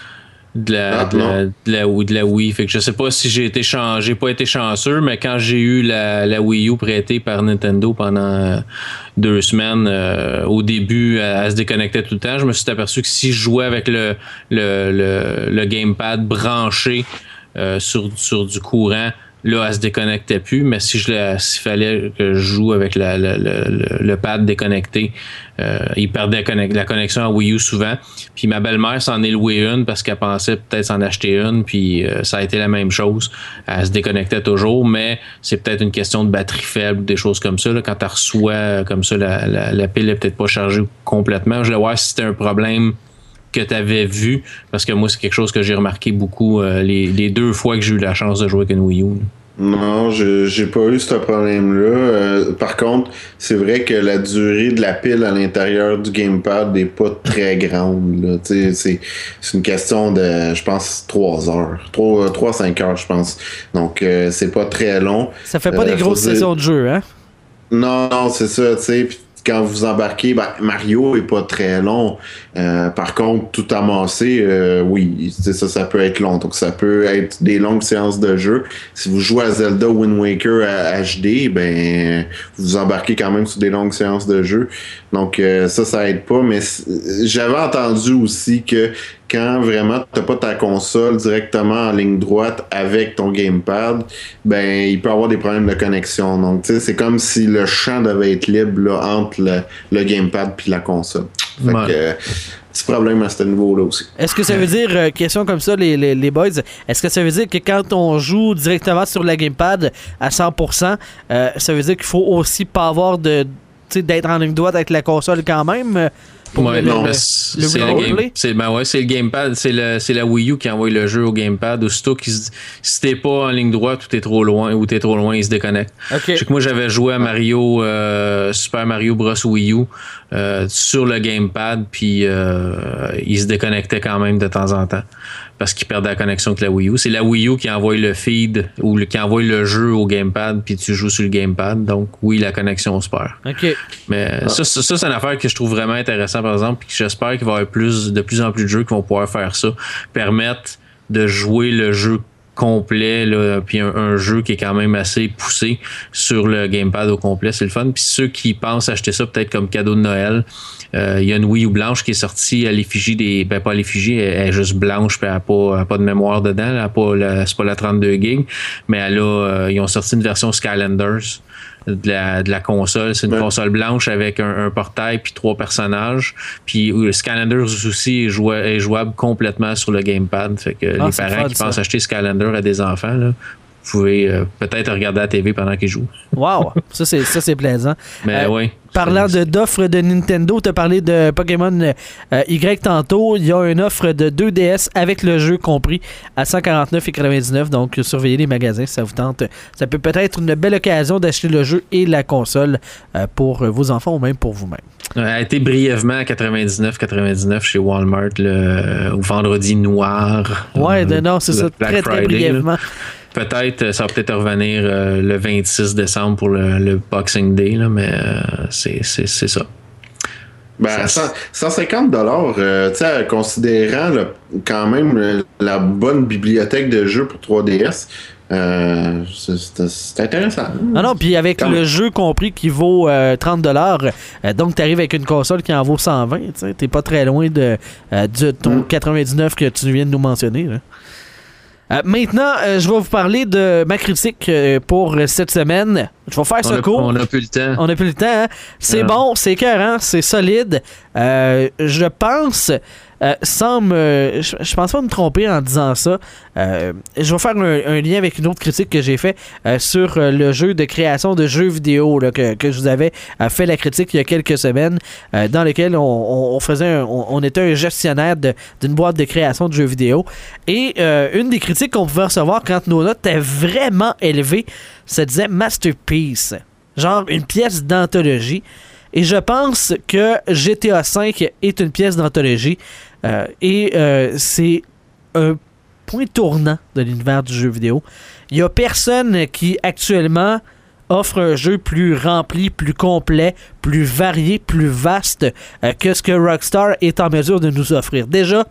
de la, ah, de la, de la, de la Wii. Fait que je sais pas si j'ai été chan... j'ai pas été chanceux, mais quand j'ai eu la, la Wii U prêtée par Nintendo pendant euh, deux semaines, euh, au début, elle, elle se déconnectait tout le temps. Je me suis aperçu que si je jouais avec le, le, le, le gamepad branché Euh, sur, sur du courant, là, elle se déconnectait plus, mais si je la, s'il fallait que je joue avec la, la, la, le, le pad déconnecté, euh, il perdait connect, la connexion à Wii U souvent. Puis ma belle-mère s'en est louée une parce qu'elle pensait peut-être s'en acheter une, puis euh, ça a été la même chose. Elle se déconnectait toujours, mais c'est peut-être une question de batterie faible ou des choses comme ça. Là, quand tu reçois comme ça, la, la, la pile est peut-être pas chargée complètement. Je voulais voir si c'était un problème que tu avais vu, parce que moi, c'est quelque chose que j'ai remarqué beaucoup euh, les, les deux fois que j'ai eu la chance de jouer avec une Wii U. Non, je, j'ai pas eu ce problème-là. Euh, par contre, c'est vrai que la durée de la pile à l'intérieur du gamepad n'est pas très grande. Là. C'est, c'est une question de, je pense, trois heures. trois à cinq heures, je pense. Donc, euh, c'est pas très long. Ça fait pas euh, des grosses dire... sessions de jeu, hein? Non, non, c'est ça, tu sais. quand vous embarquez, ben, Mario est pas très long. Euh, par contre, tout amassé, euh, oui, ça, ça peut être long. Donc, ça peut être des longues séances de jeu. Si vous jouez à Zelda Wind Waker à H D, ben, vous embarquez quand même sur des longues séances de jeu. Donc, euh, ça, ça aide pas. Mais j'avais entendu aussi que quand vraiment t'as pas ta console directement en ligne droite avec ton gamepad, ben il peut y avoir des problèmes de connexion. Donc tu sais, c'est comme si le champ devait être libre là, entre le, le gamepad puis la console. Fait ouais. que euh, petit problème à ce niveau-là aussi. Est-ce que ça veut dire, euh, question comme ça, les, les, les boys, est-ce que ça veut dire que quand on joue directement sur la gamepad à cent pour cent, euh, ça veut dire qu'il faut aussi pas avoir de, tu sais, d'être en ligne droite avec la console quand même? Ouais, le, non, le, le, c'est, le game, c'est, ben ouais, c'est le gamepad, c'est, le, c'est la Wii U qui envoie le jeu au gamepad. Aussitôt que si t'es pas en ligne droite ou t'es trop loin, ou t'es trop loin, il se déconnecte. Okay. Je sais que moi j'avais joué à Mario, euh, Super Mario Bros Wii U euh, sur le gamepad, puis euh, il se déconnectait quand même de temps en temps parce qu'il perdait la connexion avec la Wii U. C'est la Wii U qui envoie le feed ou le, qui envoie le jeu au gamepad, puis tu joues sur le gamepad. Donc oui, la connexion se perd. Okay. Mais ah. ça, ça, ça, c'est une affaire que je trouve vraiment intéressante, par exemple, puis que j'espère qu'il va y avoir plus, de plus en plus de jeux qui vont pouvoir faire ça, permettre de jouer le jeu complet, là, puis un, un jeu qui est quand même assez poussé sur le gamepad au complet, c'est le fun. Puis ceux qui pensent acheter ça peut-être comme cadeau de Noël, il euh, y a une Wii U blanche qui est sortie à l'effigie des, ben pas à l'effigie, elle, elle est juste blanche, puis elle n'a pas, elle a pas de mémoire dedans, elle a pas la, c'est pas la trente-deux gigs, mais elle a, euh, ils ont sorti une version Skylanders de la, de la console. C'est une ouais. console blanche avec un, un portail puis trois personnages. Puis euh, Skylanders aussi est, joua- est jouable complètement sur le gamepad. Fait que ah, les parents qui ça. pensent acheter Skylanders à des enfants, là, vous pouvez euh, peut-être regarder la T V pendant qu'ils jouent. Wow! Ça, c'est, ça, c'est plaisant. Mais euh, oui. Parlant de, d'offres de Nintendo, tu as parlé de Pokémon euh, Y tantôt. Il y a une offre de deux D S avec le jeu compris à cent quarante-neuf quatre-vingt-dix-neuf. Donc, surveillez les magasins si ça vous tente. Ça peut peut-être une belle occasion d'acheter le jeu et la console euh, pour vos enfants ou même pour vous-même. Elle a été brièvement à quatre-vingt-dix-neuf quatre-vingt-dix-neuf chez Walmart le, au vendredi noir. Ouais, euh, de, non, c'est ça. Très, Friday, très brièvement. Là. Peut-être, ça va peut-être revenir euh, le vingt-six décembre pour le, le Boxing Day, là, mais euh, c'est, c'est, c'est ça. Ben, cent cinquante dollars, euh, tu sais, considérant le, quand même le, la bonne bibliothèque de jeux pour trois D S, euh, c'est, c'est, c'est intéressant. Ah non, puis avec quand le même. jeu compris qui vaut euh, trente dollars, euh, donc tu arrives avec une console qui en vaut cent vingt, tu sais, t'es pas très loin de, euh, de ton mm. quatre-vingt-dix-neuf que tu viens de nous mentionner, là. Euh, maintenant, euh, je vais vous parler de ma critique euh, pour cette semaine. Je vais faire ce cours. On n'a plus le temps. On n'a plus le temps. Hein? C'est ah. bon, c'est écœurant, c'est solide. Euh, je pense, euh, sans me... Je, je pense pas me tromper en disant ça. Euh, je vais faire un, un lien avec une autre critique que j'ai fait euh, sur euh, le jeu de création de jeux vidéo là, que, que je vous avais euh, fait la critique il y a quelques semaines, euh, dans lequel on, on, on faisait un, on, on était un gestionnaire de, d'une boîte de création de jeux vidéo. Et euh, une des critiques qu'on pouvait recevoir quand nos notes étaient vraiment élevées, ça disait Masterpiece. Genre une pièce d'anthologie. Et je pense que G T A cinq est une pièce d'anthologie. Euh, et euh, c'est un point tournant de l'univers du jeu vidéo. Il n'y a personne qui actuellement offre un jeu plus rempli, plus complet, plus varié, plus vaste euh, que ce que Rockstar est en mesure de nous offrir. Déjà,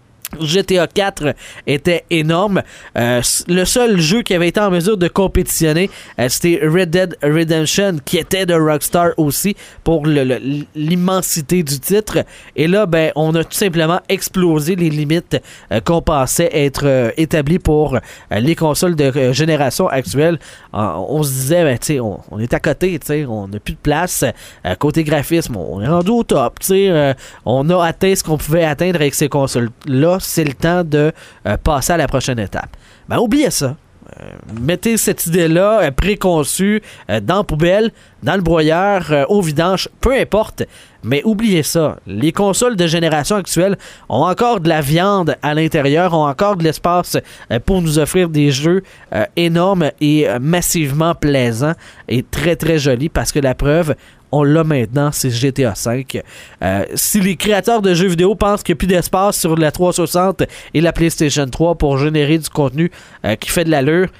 G T A quatre était énorme. Euh, le seul jeu qui avait été en mesure de compétitionner, euh, c'était Red Dead Redemption, qui était de Rockstar aussi, pour le, le, l'immensité du titre. Et là, ben, on a tout simplement explosé les limites euh, qu'on pensait être euh, établies pour euh, les consoles de euh, génération actuelle. Euh, on se disait, ben, tu sais, on, on est à côté, tu sais, on n'a plus de place. Euh, côté graphisme, on est rendu au top, tu sais. Euh, on a atteint ce qu'on pouvait atteindre avec ces consoles-là. C'est le temps de euh, passer à la prochaine étape. Ben, oubliez ça. Euh, mettez cette idée-là euh, préconçue euh, dans la poubelle, dans le broyeur, euh, au vidange, peu importe. Mais oubliez ça. Les consoles de génération actuelle ont encore de la viande à l'intérieur, ont encore de l'espace euh, pour nous offrir des jeux euh, énormes et euh, massivement plaisants et très très jolis, parce que la preuve, on l'a maintenant, c'est G T A cinq. Euh, si les créateurs de jeux vidéo pensent qu'il n'y a plus d'espace sur la trois cent soixante et la PlayStation trois pour générer du contenu euh, qui fait de l'allure,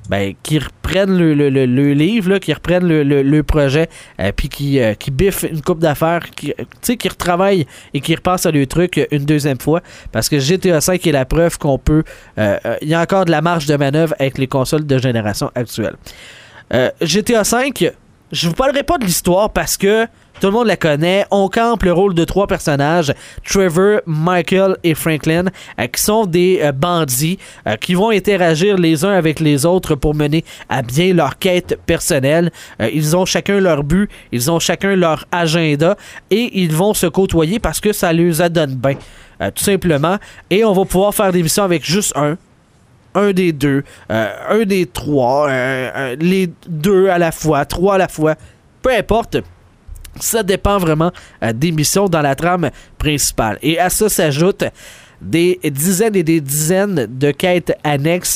ben, qui reprennent le, le, le, le livre, là, qui reprennent le, le, le projet, euh, puis qui, euh, qui biffent une coupe d'affaires, qui, qui retravaillent et qui repassent à le truc une deuxième fois. Parce que G T A cinq est la preuve qu'on peut... Il euh, euh, y a encore de la marge de manœuvre avec les consoles de génération actuelle. Euh, G T A cinq, je vous parlerai pas de l'histoire parce que tout le monde la connaît. On campe le rôle de trois personnages, Trevor, Michael et Franklin, euh, qui sont des euh, bandits euh, qui vont interagir les uns avec les autres pour mener à bien leur quête personnelle. Euh, ils ont chacun leur but, ils ont chacun leur agenda et ils vont se côtoyer parce que ça les adonne bien, euh, tout simplement. Et on va pouvoir faire des missions avec juste un. Un des deux, euh, un des trois, euh, euh, les deux à la fois, trois à la fois, peu importe. Ça dépend vraiment euh, des missions dans la trame principale. Et à ça s'ajoutent des dizaines et des dizaines de quêtes annexes.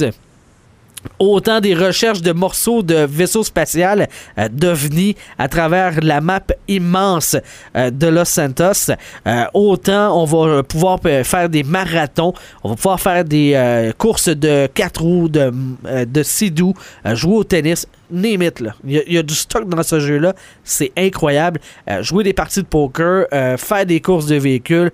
Autant des recherches de morceaux de vaisseaux spatial euh, d'OVNI à travers la map immense euh, de Los Santos. Euh, autant on va pouvoir euh, faire des marathons, on va pouvoir faire des euh, courses de quatre roues, de, euh, de sidou, euh, jouer au tennis. Name it, là. Il y, a, il y a du stock dans ce jeu-là. C'est incroyable. Euh, jouer des parties de poker, euh, faire des courses de véhicules.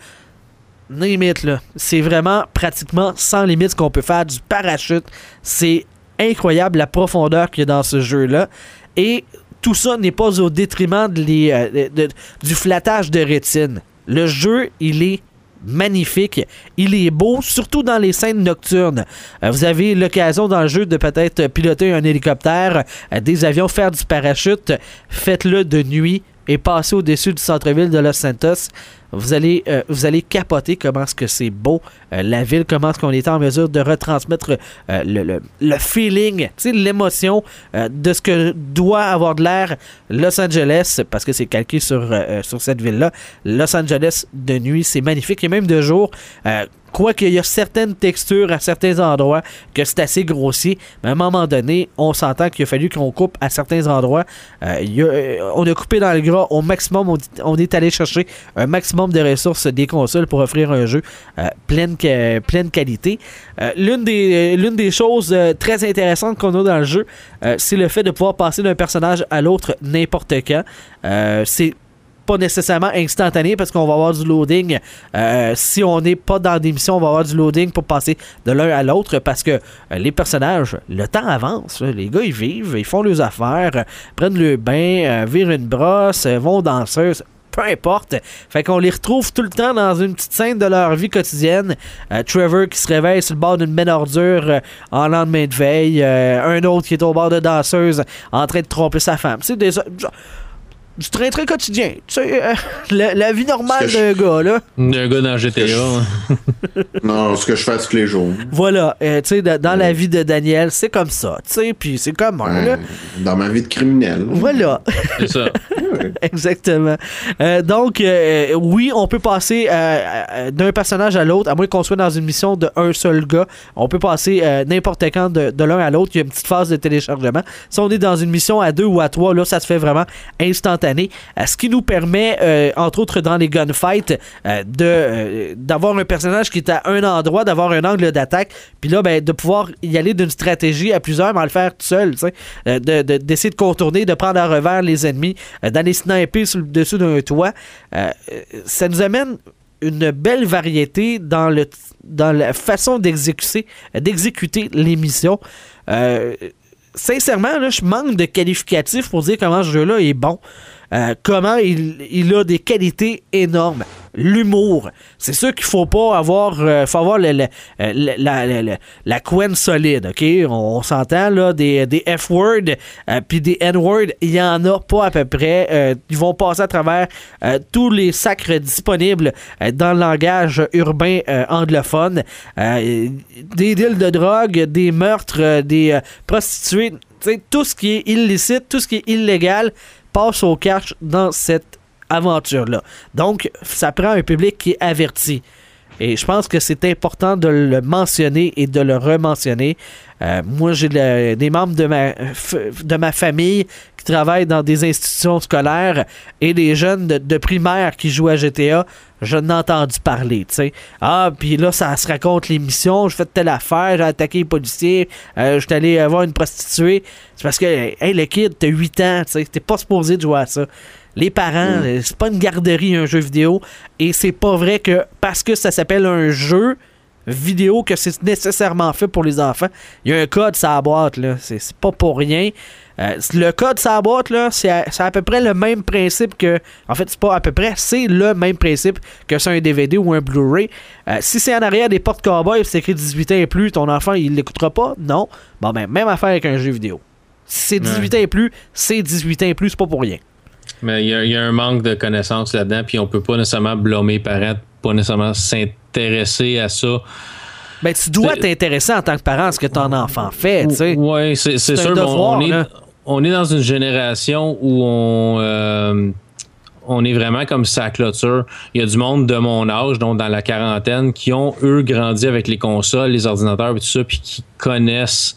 Name it, là. C'est vraiment pratiquement sans limite ce qu'on peut faire. Du parachute. C'est incroyable la profondeur qu'il y a dans ce jeu-là. Et tout ça n'est pas au détriment de les, euh, de, de, du flattage de rétine. Le jeu, il est magnifique. Il est beau, surtout dans les scènes nocturnes. Euh, vous avez l'occasion dans le jeu de peut-être piloter un hélicoptère, euh, des avions, faire du parachute. Faites-le de nuit et passez au-dessus du centre-ville de Los Santos. Vous allez, euh, vous allez capoter comment est-ce que c'est beau, euh, la ville, comment est-ce qu'on est en mesure de retransmettre euh, le, le, le feeling, l'émotion euh, de ce que doit avoir de l'air Los Angeles, parce que c'est calqué sur, euh, sur cette ville-là. Los Angeles de nuit, c'est magnifique, et même de jour. Euh, Quoique il y a certaines textures à certains endroits que c'est assez grossier, mais à un moment donné, on s'entend qu'il a fallu qu'on coupe à certains endroits. Euh, il y a, euh, on a coupé dans le gras au maximum. On, on est allé chercher un maximum de ressources des consoles pour offrir un jeu euh, pleine, euh, pleine qualité. Euh, l'une, des, euh, l'une des choses euh, très intéressantes qu'on a dans le jeu, euh, c'est le fait de pouvoir passer d'un personnage à l'autre n'importe quand. Euh, c'est pas nécessairement instantané parce qu'on va avoir du loading. Euh, si on n'est pas dans des missions, on va avoir du loading pour passer de l'un à l'autre parce que euh, les personnages, le temps avance. Là. Les gars, ils vivent, ils font leurs affaires, euh, prennent le bain, euh, virent une brosse, euh, vont danseuse. Peu importe. Fait qu'on les retrouve tout le temps dans une petite scène de leur vie quotidienne. Euh, Trevor qui se réveille sur le bord d'une benne ordure euh, en lendemain de veille. Euh, un autre qui est au bord de danseuse en train de tromper sa femme. C'est des... du train très quotidien. Tu sais, euh, la, la vie normale d'un je... gars, là. D'un gars dans G T A. Je... non, ce que je fais tous les jours. Voilà. Euh, tu sais, dans ouais. la vie de Daniel, c'est comme ça. Tu sais, puis c'est comme ouais, là. Dans ma vie de criminel. Voilà. C'est ça. Exactement. Euh, donc, euh, oui, on peut passer euh, d'un personnage à l'autre, à moins qu'on soit dans une mission de un seul gars. On peut passer euh, n'importe quand de, de l'un à l'autre. Il y a une petite phase de téléchargement. Si on est dans une mission à deux ou à trois, là, ça se fait vraiment instantané. Euh, ce qui nous permet, euh, entre autres dans les gunfights, euh, de, euh, d'avoir un personnage qui est à un endroit, d'avoir un angle d'attaque, puis là, ben, de pouvoir y aller d'une stratégie à plusieurs, mais à le faire tout seul, euh, de, de, d'essayer de contourner, de prendre à revers les ennemis, euh, d'aller sniper sur le dessus d'un toit. Euh, ça nous amène une belle variété dans, le, dans la façon d'exécuter, d'exécuter les missions. Euh, sincèrement, là, je manque de qualificatifs pour dire comment ce jeu-là est bon. Euh, comment il, il a des qualités énormes. L'humour. C'est sûr qu'il faut pas avoir... Euh, faut avoir le, le, le, la, la, la, la couenne solide, OK? On, on s'entend, là, des, des F-words euh, puis des N-words, il y en a pas à peu près. Euh, ils vont passer à travers euh, tous les sacres disponibles euh, dans le langage urbain euh, anglophone. Euh, des deals de drogue, des meurtres, euh, des euh, prostituées, tout ce qui est illicite, tout ce qui est illégal passe au cash dans cette aventure-là. Donc, ça prend un public qui est averti. Et je pense que c'est important de le mentionner et de le rementionner. Euh, moi, j'ai le, des membres de ma, de ma famille qui travaillent dans des institutions scolaires et des jeunes de, de primaire qui jouent à G T A, je n'ai entendu parler, tu sais. Ah, puis là, ça se raconte les missions, je fais telle affaire, j'ai attaqué les policiers, euh, je suis allé voir une prostituée. C'est parce que, hey, le kid, t'as huit ans, tu sais, t'es pas supposé de jouer à ça. Les parents, mm. c'est pas une garderie, un jeu vidéo, et c'est pas vrai que parce que ça s'appelle un jeu vidéo que c'est nécessairement fait pour les enfants. Il y a un code sur la boîte, là. C'est, c'est pas pour rien. Euh, le code sur la boîte, là, c'est à, c'est à peu près le même principe que... En fait, c'est pas à peu près, c'est le même principe que sur un D V D ou un Blu-ray. Euh, si c'est en arrière des portes cowboy et c'est écrit dix-huit ans et plus, ton enfant, il l'écoutera pas? Non. Bon, ben, même affaire avec un jeu vidéo. Si c'est dix-huit ouais. ans et plus, c'est dix-huit ans et plus, c'est pas pour rien. Mais il y, y a un manque de connaissances là-dedans, puis on peut pas nécessairement blâmer les parents, pas nécessairement s'intéresser à ça. Ben, tu dois c'est... t'intéresser en tant que parent à ce que ton enfant fait, tu sais. Oui, c'est, c'est, c'est sûr. Devoir, on, est, on est dans une génération où on, euh, on est vraiment comme sa clôture. Il y a du monde de mon âge, donc dans la quarantaine, qui ont, eux, grandi avec les consoles, les ordinateurs et tout ça, puis qui connaissent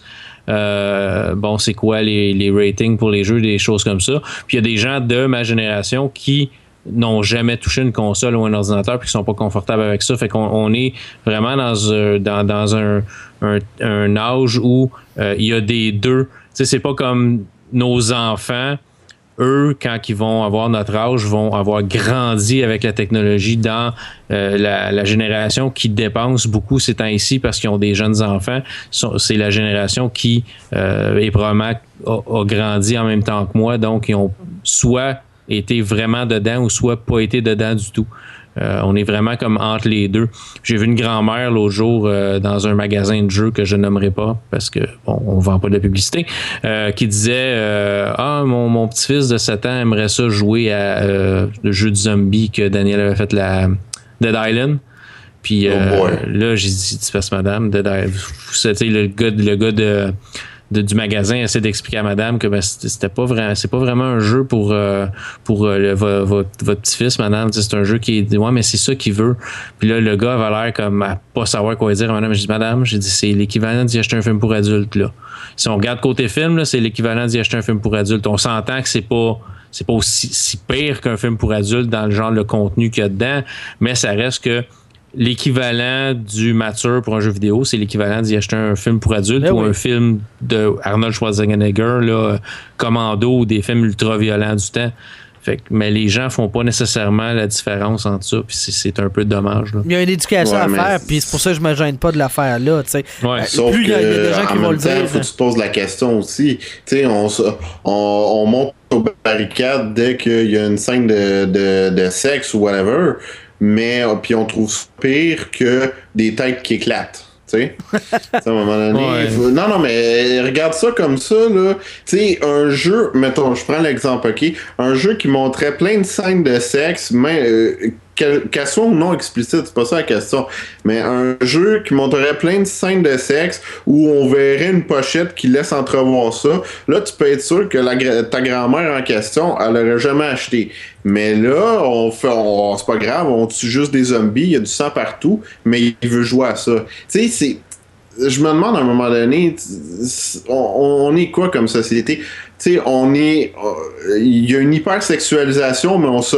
Euh, bon, c'est quoi les, les ratings pour les jeux, des choses comme ça. Puis il y a des gens de ma génération qui n'ont jamais touché une console ou un ordinateur puis qui sont pas confortables avec ça. Fait qu'on on est vraiment dans, euh, dans, dans un, un, un âge où euh, il y a des deux. Tu sais, c'est pas comme nos enfants. Eux, quand ils vont avoir notre âge, vont avoir grandi avec la technologie dans euh, la, la génération qui dépense beaucoup ces temps-ci parce qu'ils ont des jeunes enfants. C'est la génération qui euh, est probablement a, a grandi en même temps que moi, donc ils ont soit été vraiment dedans ou soit pas été dedans du tout. Euh, on est vraiment comme entre les deux. J'ai vu une grand-mère l'autre jour euh, dans un magasin de jeux que je nommerai pas parce que bon, on vend pas de publicité, euh, qui disait euh, ah mon, mon petit-fils de sept ans aimerait ça jouer à euh, le jeu de zombie que Daniel avait fait, la Dead Island. Puis euh, oh là j'ai dit tu fasses madame Dead Island. Vous savez le gars le gars de De, du magasin essaie d'expliquer à madame que ben, c'était pas vraiment c'est pas vraiment un jeu pour euh, pour euh, le, vo, vo, votre petit-fils, madame, c'est un jeu qui est ouais mais c'est ça qu'il veut. Puis là le gars avait l'air comme à pas savoir quoi dire à madame. J'ai dit madame, j'ai dit c'est l'équivalent d'y acheter un film pour adultes là. Si on regarde côté film là, c'est l'équivalent d'y acheter un film pour adultes. On s'entend que c'est pas c'est pas aussi si pire qu'un film pour adultes dans le genre le contenu qu'il y a dedans, mais ça reste que l'équivalent du mature pour un jeu vidéo, c'est l'équivalent d'y acheter un film pour adultes ou oui. un film de Arnold Schwarzenegger, là, Commando ou des films ultra violents du temps. Fait que, mais les gens font pas nécessairement la différence entre ça, puis c'est, c'est un peu dommage. Là. Il y a une éducation ouais, à faire, puis c'est pour ça que je me gêne pas de la faire là. Ouais. Euh, Sauf plus il y a des gens qui vont le dire. Il faut que tu te poses la question aussi. T'sais, on, on, on monte aux barricades dès qu'il y a une scène de, de, de sexe ou whatever. Mais puis on trouve pire que des têtes qui éclatent. Tu sais, à un moment donné. Ouais. Faut... Non, non, mais regarde ça comme ça, là. Tu sais, un jeu, mettons, je prends l'exemple, OK? Un jeu qui montrait plein de scènes de sexe, mais euh, qu'elles, qu'elles soient ou non explicites, c'est pas ça la question. Mais un jeu qui montrerait plein de scènes de sexe où on verrait une pochette qui laisse entrevoir ça, là, tu peux être sûr que la, ta grand-mère en question, elle l'aurait jamais acheté. Mais là, on fait, on, c'est pas grave, on tue juste des zombies, il y a du sang partout, mais il veut jouer à ça. Tu sais, c'est. Je me demande à un moment donné, on, on est quoi comme société? Tu sais, on est. Il y a une hypersexualisation, mais on se.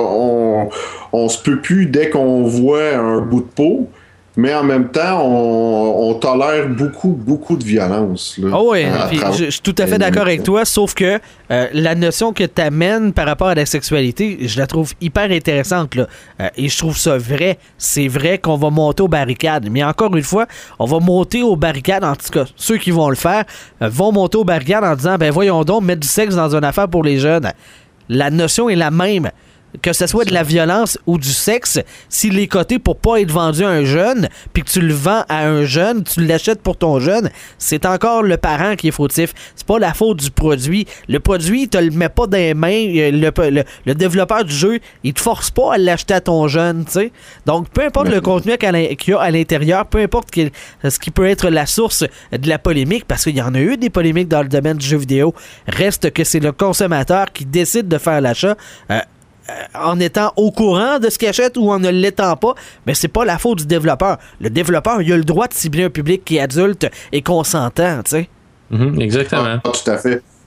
On, on se peut plus dès qu'on voit un bout de peau. Mais en même temps, on, on tolère beaucoup, beaucoup de violence. Là, oh oui, puis je, je suis tout à fait d'accord avec toi, sauf que euh, la notion que tu amènes par rapport à la sexualité, je la trouve hyper intéressante. Là. Euh, et je trouve ça vrai. C'est vrai qu'on va monter aux barricades. Mais encore une fois, on va monter aux barricades, en tout cas, ceux qui vont le faire, euh, vont monter aux barricades en disant, ben voyons donc, mettre du sexe dans une affaire pour les jeunes. La notion est la même. Que ce soit de la violence ou du sexe, s'il est coté pour pas être vendu à un jeune, puis que tu le vends à un jeune, tu l'achètes pour ton jeune, c'est encore le parent qui est fautif. C'est pas la faute du produit. Le produit, il te le met pas dans les mains. Le, le, le développeur du jeu, il te force pas à l'acheter à ton jeune, tu sais. Donc, peu importe le contenu qu'il y a à l'intérieur, peu importe ce qui peut être la source de la polémique, parce qu'il y en a eu des polémiques dans le domaine du jeu vidéo, reste que c'est le consommateur qui décide de faire l'achat. Euh, en étant au courant de ce qu'il achète ou en ne l'étant pas, mais c'est pas la faute du développeur. Le développeur, il a le droit de cibler un public qui est adulte et consentant, tu sais. Mm-hmm, exactement. Ah, tout à fait.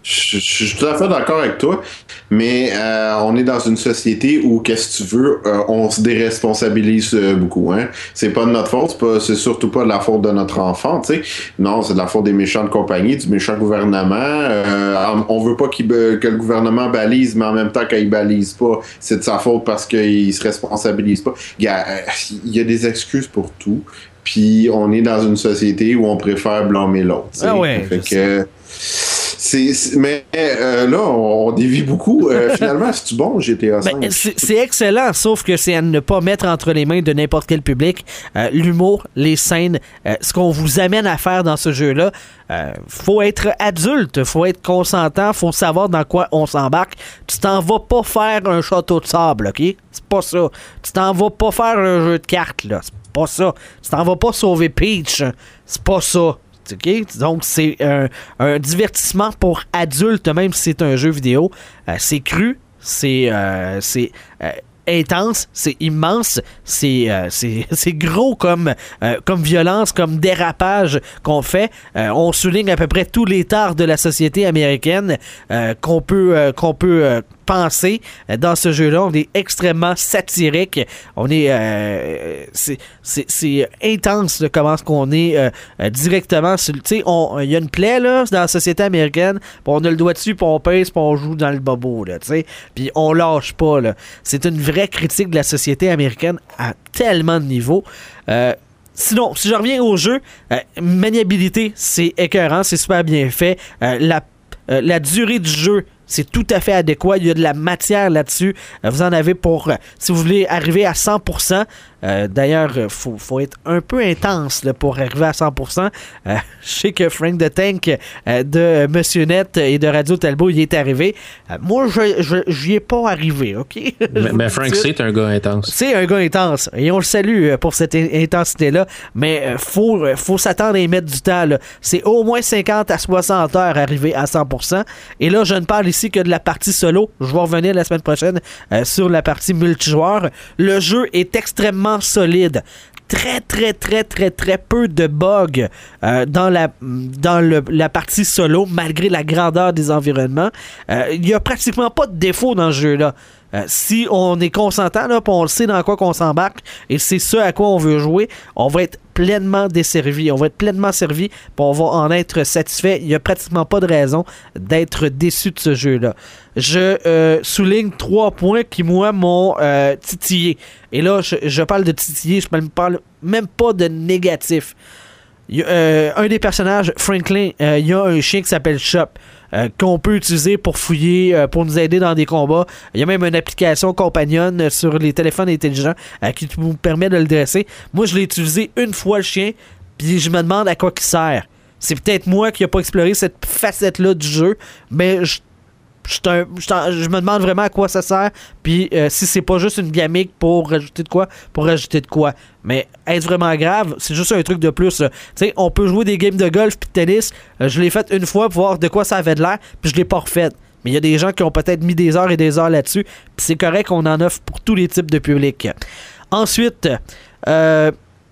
Je, je, je suis tout à fait d'accord avec toi, mais euh, on est dans une société où, qu'est-ce que tu veux, euh, on se déresponsabilise euh, beaucoup. Hein? C'est pas de notre faute, c'est, pas, c'est surtout pas de la faute de notre enfant, tu sais. Non, c'est de la faute des méchants de compagnie, du méchant gouvernement. Euh, on veut pas qu'il, que le gouvernement balise, mais en même temps, quand il balise pas, c'est de sa faute parce qu'il se responsabilise pas. Il y a, il y a des excuses pour tout, puis on est dans une société où on préfère blâmer l'autre. T'sais. Ah ouais, fait que... C'est, c'est, mais euh, là, on, on dévie beaucoup. Euh, finalement, c'est-tu bon, G T A cinq? Ben, c'est, c'est excellent, sauf que c'est à ne pas mettre entre les mains de n'importe quel public. Euh, l'humour, les scènes, euh, ce qu'on vous amène à faire dans ce jeu-là, euh, faut être adulte, faut être consentant, faut savoir dans quoi on s'embarque. Tu t'en vas pas faire un château de sable, OK? C'est pas ça. Tu t'en vas pas faire un jeu de cartes, là. C'est pas ça. Tu t'en vas pas sauver Peach. C'est pas ça. Okay? Donc, c'est un, un divertissement pour adultes, même si c'est un jeu vidéo. Euh, c'est cru, c'est, euh, c'est euh, intense, c'est immense, c'est, euh, c'est, c'est gros comme, euh, comme violence, comme dérapage qu'on fait. Euh, on souligne à peu près tous les torts de la société américaine euh, qu'on peut, euh, qu'on peut euh, penser dans ce jeu-là. On est extrêmement satirique. On est... Euh, c'est, c'est, c'est intense de comment est-ce qu'on est euh, euh, directement sur... Tu sais, il y a une plaie là, dans la société américaine, puis on a le doigt dessus, puis on pèse, puis on joue dans le bobo, là, tu sais. Puis on lâche pas, là. C'est une vraie critique de la société américaine à tellement de niveaux. Euh, Sinon, si je reviens au jeu, euh, maniabilité, c'est écœurant, c'est super bien fait. Euh, la, euh, la durée du jeu, c'est tout à fait adéquat. Il y a de la matière là-dessus. Euh, vous en avez pour... Euh, si vous voulez arriver à cent pour cent, euh, d'ailleurs, il faut, faut être un peu intense là, pour arriver à cent pour cent. Euh, je sais que Frank the Tank euh, de Monsieur Net et de Radio Talbot y est arrivé. Euh, moi, je j'y ai pas arrivé, OK? Mais, mais Frank, c'est un gars intense. C'est un gars intense. Et on le salue pour cette intensité-là. Mais il euh, faut, euh, faut s'attendre à y mettre du temps. Là. C'est au moins cinquante à soixante heures arriver à cent pour cent. Et là, je ne parle ici que de la partie solo. Je vais revenir la semaine prochaine euh, sur la partie multijoueur. Le jeu est extrêmement solide. Très, très, très, très, très peu de bugs euh, dans, la, dans le, la partie solo, malgré la grandeur des environnements. Euh, il n'y a pratiquement pas de défaut dans ce jeu-là. Euh, si on est consentant, là, puis on le sait dans quoi qu'on s'embarque, et c'est ce à quoi on veut jouer, on va être pleinement desservi. On va être pleinement servi, puis on va en être satisfait. Il n'y a pratiquement pas de raison d'être déçu de ce jeu-là. Je euh, souligne trois points qui, moi, m'ont euh, titillé. Et là, je, je parle de titiller, je ne parle même pas de négatif. Il y a, euh, un des personnages, Franklin, euh, il y a un chien qui s'appelle Chop. Euh, qu'on peut utiliser pour fouiller, euh, pour nous aider dans des combats. Il y a même une application compagnonne sur les téléphones intelligents euh, qui nous permet de le dresser. Moi, je l'ai utilisé une fois, le chien, puis je me demande à quoi il sert. C'est peut-être moi qui n'ai pas exploré cette facette-là du jeu, mais je Je, un, je, je me demande vraiment à quoi ça sert, puis euh, si c'est pas juste une gimmick pour rajouter de quoi, pour rajouter de quoi. Mais est-ce vraiment grave? C'est juste un truc de plus. Tu sais, on peut jouer des games de golf puis de tennis. Euh, je l'ai fait une fois pour voir de quoi ça avait de l'air, puis je l'ai pas refait. Mais il y a des gens qui ont peut-être mis des heures et des heures là-dessus, puis c'est correct qu'on en offre pour tous les types de publics. Ensuite, euh,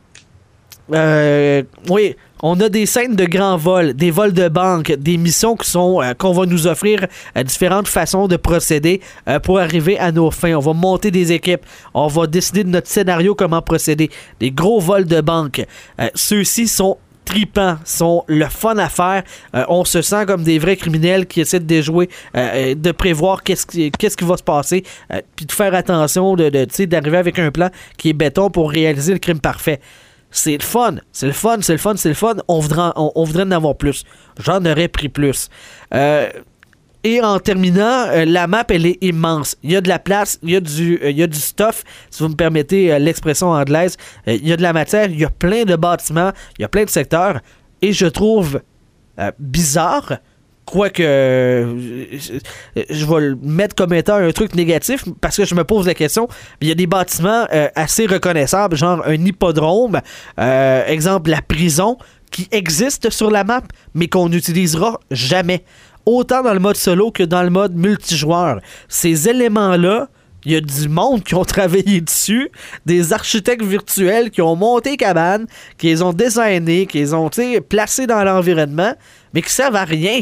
euh, oui... On a des scènes de grands vols, des vols de banque, des missions qui sont euh, qu'on va nous offrir euh, différentes façons de procéder euh, pour arriver à nos fins. On va monter des équipes, on va décider de notre scénario, comment procéder. Des gros vols de banque. Euh, ceux-ci sont tripants, sont le fun à faire. Euh, on se sent comme des vrais criminels qui essaient de déjouer, euh, de prévoir qu'est-ce qui, qu'est-ce qui va se passer, euh, puis de faire attention, de, de, d'arriver avec un plan qui est béton pour réaliser le crime parfait. C'est le fun, c'est le fun, c'est le fun, c'est le fun. On voudrait, on, on voudrait en avoir plus. J'en aurais pris plus. Euh, et en terminant, euh, la map, elle est immense. Il y a de la place, il y a du, euh, il y a du stuff, si vous me permettez euh, l'expression anglaise. Euh, il y a de la matière, il y a plein de bâtiments, il y a plein de secteurs. Et je trouve euh, bizarre, quoique euh, je vais le mettre comme étant un truc négatif parce que je me pose la question. Il y a des bâtiments euh, assez reconnaissables, genre un hippodrome, euh, exemple la prison, qui existe sur la map, mais qu'on n'utilisera jamais. Autant dans le mode solo que dans le mode multijoueur. Ces éléments-là, il y a du monde qui ont travaillé dessus, des architectes virtuels qui ont monté cabane, qui les ont designés, qui les ont placés dans l'environnement, mais qui servent à rien.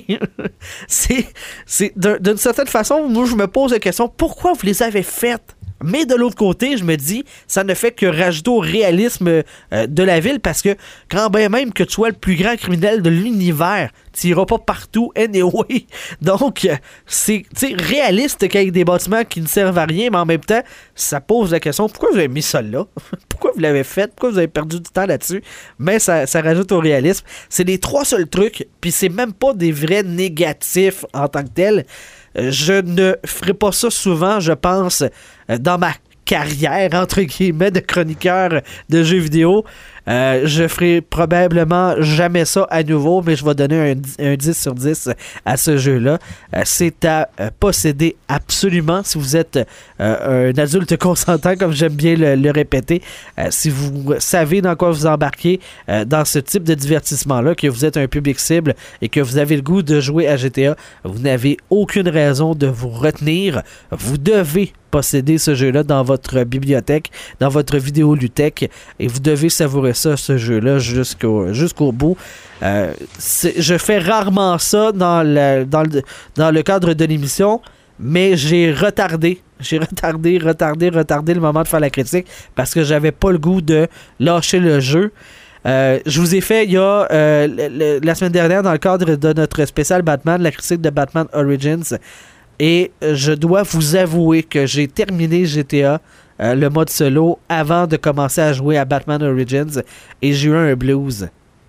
c'est, c'est d'un, d'une certaine façon, moi, je me pose la question, pourquoi vous les avez faites? Mais de l'autre côté, je me dis, ça ne fait que rajouter au réalisme euh, de la ville, parce que quand bien même que tu sois le plus grand criminel de l'univers, tu n'iras pas partout anyway. Donc, euh, c'est réaliste qu'avec des bâtiments qui ne servent à rien, mais en même temps, ça pose la question, pourquoi vous avez mis ça là? Pourquoi vous l'avez fait? Pourquoi vous avez perdu du temps là-dessus? Mais ça, ça rajoute au réalisme. C'est les trois seuls trucs, puis c'est même pas des vrais négatifs en tant que tels. Je ne ferai pas ça souvent, je pense, dans ma carrière, entre guillemets, de chroniqueur de jeux vidéo. Euh, je ferai probablement jamais ça à nouveau, mais je vais donner un, un dix sur dix à ce jeu-là. Euh, c'est à euh, posséder absolument si vous êtes euh, un adulte consentant, comme j'aime bien le, le répéter. Euh, si vous savez dans quoi vous embarquez euh, dans ce type de divertissement-là, que vous êtes un public cible et que vous avez le goût de jouer à G T A, vous n'avez aucune raison de vous retenir. Vous devez posséder ce jeu-là dans votre bibliothèque, dans votre vidéoluthèque, et vous devez savourer ça, ce jeu-là, jusqu'au, jusqu'au bout. Euh, je fais rarement ça dans le, dans le, dans le cadre de l'émission, mais j'ai retardé, j'ai retardé, retardé, retardé le moment de faire la critique parce que j'avais pas le goût de lâcher le jeu. Euh, je vous ai fait, il y a euh, le, le, la semaine dernière, dans le cadre de notre spécial Batman, la critique de Batman Origins, et je dois vous avouer que j'ai terminé G T A, euh, le mode solo, avant de commencer à jouer à Batman Origins, et j'ai eu un blues.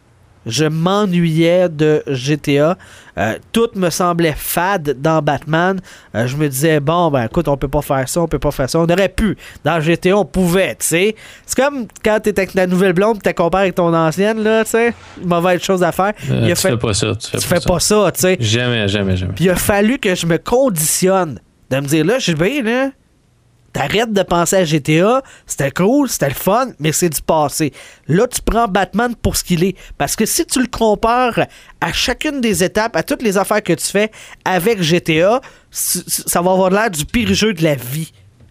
Je m'ennuyais de G T A. Euh, tout me semblait fade dans Batman. Euh, je me disais, bon, ben écoute, on peut pas faire ça, on peut pas faire ça. On aurait pu. Dans G T A, on pouvait, tu sais. C'est comme quand t'es avec ta nouvelle blonde et tu compares avec ton ancienne, là, tu sais. Mauvaise chose à faire. Euh, il a tu fait... fais pas ça. Tu fais, tu pas, fais ça. pas ça, tu sais. Jamais, jamais, jamais. Puis il a fallu que je me conditionne de me dire, là, je vais, là, t'arrêtes de penser à G T A, c'était cool, c'était le fun, mais c'est du passé. Là, tu prends Batman pour ce qu'il est. Parce que si tu le compares à chacune des étapes, à toutes les affaires que tu fais avec G T A, ça va avoir l'air du pire jeu de la vie.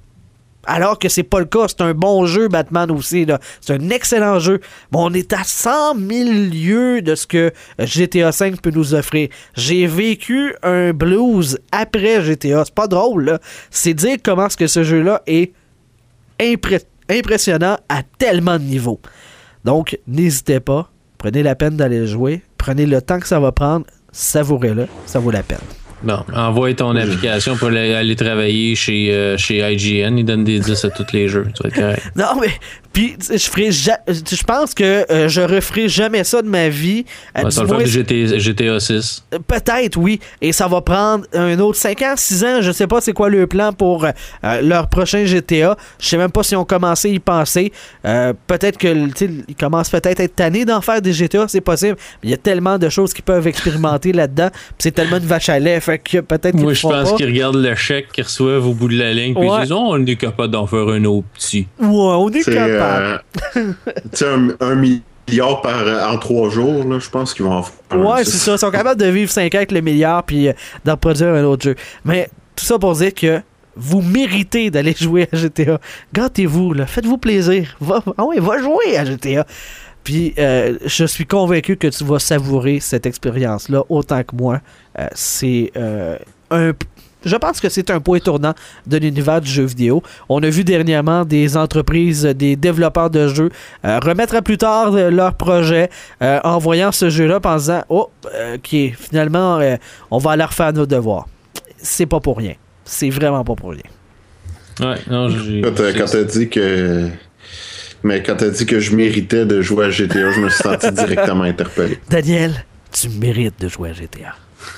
Alors que c'est pas le cas, c'est un bon jeu Batman aussi, là. C'est un excellent jeu. Bon, on est à cent mille lieues de ce que G T A cinq peut nous offrir. J'ai vécu un blues après G T A, c'est pas drôle, là. C'est dire comment est-ce que ce jeu-là est impré- impressionnant à tellement de niveaux. Donc, n'hésitez pas, prenez la peine d'aller jouer, prenez le temps que ça va prendre, savourez-le, ça vaut la peine. Bon, envoie ton application pour aller travailler chez, euh, chez I G N. Ils donnent des dix à tous les jeux. Tu vas être correct. Non, mais puis je ferai ja- je pense que euh, je referai jamais ça de ma vie. Euh, ça va le faire de G T A six. Peut-être, oui. Et ça va prendre un autre cinq ans, six ans. Je sais pas c'est quoi le plan pour euh, leur prochain G T A. Je sais même pas si on commencé à y penser. Euh, peut-être que ils commencent peut-être à être tannés d'en faire des G T A, c'est possible. Mais il y a tellement de choses qu'ils peuvent expérimenter là-dedans. C'est tellement une vache à lait. Fait que peut-être Moi, je pense pas. qu'ils regardent le chèque qu'ils reçoivent au bout de la ligne. Puis Ouais. ils disent, oh, on est capable d'en faire un autre petit. Ouais, on est C'est capable. euh, tu sais, un, un milliard par, en trois jours, là, je pense qu'ils vont en faire. Ouais, c'est ça. Ils sont capables de vivre cinq ans avec le milliard puis euh, d'en produire un autre jeu. Mais tout ça pour dire que vous méritez d'aller jouer à G T A. Gâtez-vous, là. Faites-vous plaisir. Va, ah ouais, va jouer à G T A. Puis euh, je suis convaincu que tu vas savourer cette expérience-là autant que moi. Euh, c'est euh, un... Je pense que c'est un point tournant de l'univers du jeu vidéo. On a vu dernièrement des entreprises, des développeurs de jeux euh, remettre à plus tard euh, leur projet euh, en voyant ce jeu-là, en disant « Oh, euh, ok, finalement, euh, on va aller refaire nos devoirs. » C'est pas pour rien. C'est vraiment pas pour rien. Ouais, non, j'ai... Quand t'as, quand t'as dit que... Mais quand t'as dit que je méritais de jouer à G T A, je me suis senti directement interpellé. Daniel, tu mérites de jouer à G T A.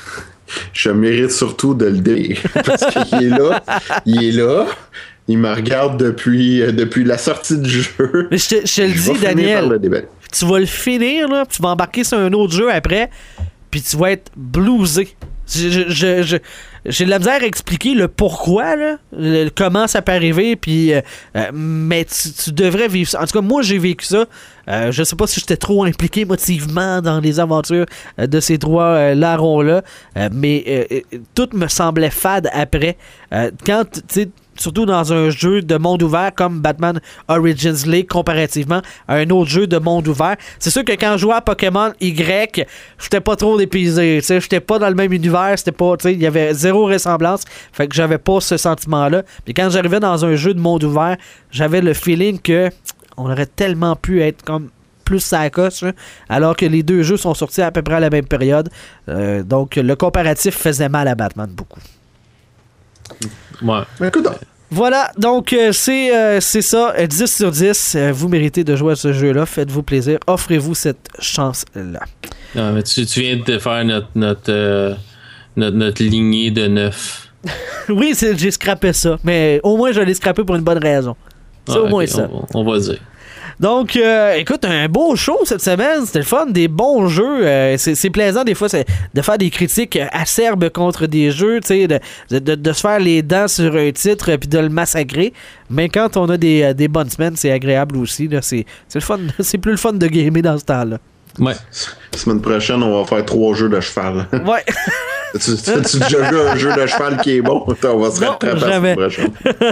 Je mérite surtout de le dire. Parce qu'il est là. Il est là. Il me regarde depuis, euh, depuis la sortie du jeu. Mais je te, je te le Je vais dis, finir par Daniel, le déballer. tu vas le finir, là, puis tu vas embarquer sur un autre jeu après, puis tu vas être bluesé. Je, je, je, je, j'ai de la misère à expliquer le pourquoi, là, le, comment ça peut arriver, puis euh, euh, mais tu, tu devrais vivre ça. En tout cas, moi, j'ai vécu ça. Euh, je sais pas si j'étais trop impliqué émotivement dans les aventures euh, de ces trois euh, larrons-là, euh, mais euh, euh, tout me semblait fade après. Euh, quand, tu sais, surtout dans un jeu de monde ouvert comme Batman Origins League comparativement à un autre jeu de monde ouvert. C'est sûr que quand je jouais à Pokémon Y, j'étais pas trop dépaysé, tu sais, j'étais pas dans le même univers, c'était pas, tu sais, il y avait zéro ressemblance, fait que j'avais pas ce sentiment-là. Puis quand j'arrivais dans un jeu de monde ouvert, j'avais le feeling que on aurait tellement pu être comme plus sacoche, hein, alors que les deux jeux sont sortis à peu près à la même période. Euh, donc, le comparatif faisait mal à Batman beaucoup. Ouais. Écoute, voilà, donc euh, c'est, euh, c'est ça, euh, dix sur dix. Euh, vous méritez de jouer à ce jeu-là. Faites-vous plaisir. Offrez-vous cette chance-là. Non, mais tu, tu viens de faire notre, notre, euh, notre, notre lignée de neuf. Oui, c'est, j'ai scrappé ça, mais au moins je l'ai scrappé pour une bonne raison. C'est ah, au moins okay, ça. On, on va dire. Donc, euh, écoute, un beau show cette semaine. C'était le fun, des bons jeux. Euh, c'est, c'est plaisant des fois c'est, de faire des critiques acerbes contre des jeux, tu sais, de, de, de se faire les dents sur un titre puis de le massacrer. Mais quand on a des, des bonnes semaines, c'est agréable aussi. Là. C'est, c'est, le fun, c'est plus le fun de gamer dans ce temps-là. Ouais. La semaine prochaine, on va faire trois jeux de cheval. Ouais. Tu as déjà joué un jeu de cheval qui est bon? On va se rattraper la semaine prochaine.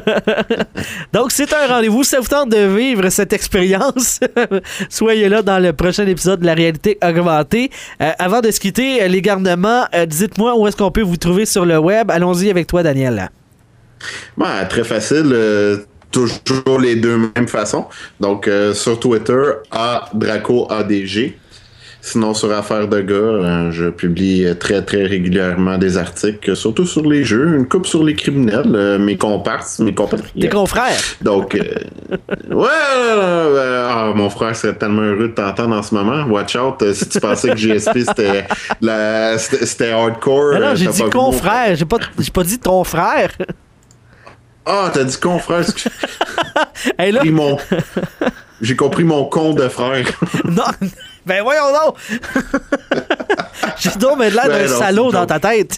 Donc, c'est un rendez-vous. Ça vous tente de vivre cette expérience? Soyez là dans le prochain épisode de la réalité augmentée. Euh, avant de se quitter, les garnements, euh, dites-moi où est-ce qu'on peut vous trouver sur le web. Allons-y avec toi, Daniel. Ben, très facile. Euh, toujours les deux mêmes façons. Donc, euh, sur Twitter, à Draco A D G. Sinon, sur Affaires de gars, euh, je publie très, très régulièrement des articles, surtout sur les jeux, une coupe sur les criminels, euh, mes comparses, mes compatriotes. Tes confrères. Donc, euh, ouais, euh, ah, mon frère serait tellement heureux de t'entendre en ce moment. Watch out, euh, si tu pensais que G S P, c'était, la, c'était, c'était hardcore. Non, non, euh, j'ai t'as dit pas confrère, j'ai pas, j'ai pas dit ton frère. Ah, t'as dit confrère. Hey, là... J'ai, mon... j'ai compris mon con de frère. Non, ben voyons donc. J'ai donc mais de l'air Ben d'un non, salaud c'est dans ta tête.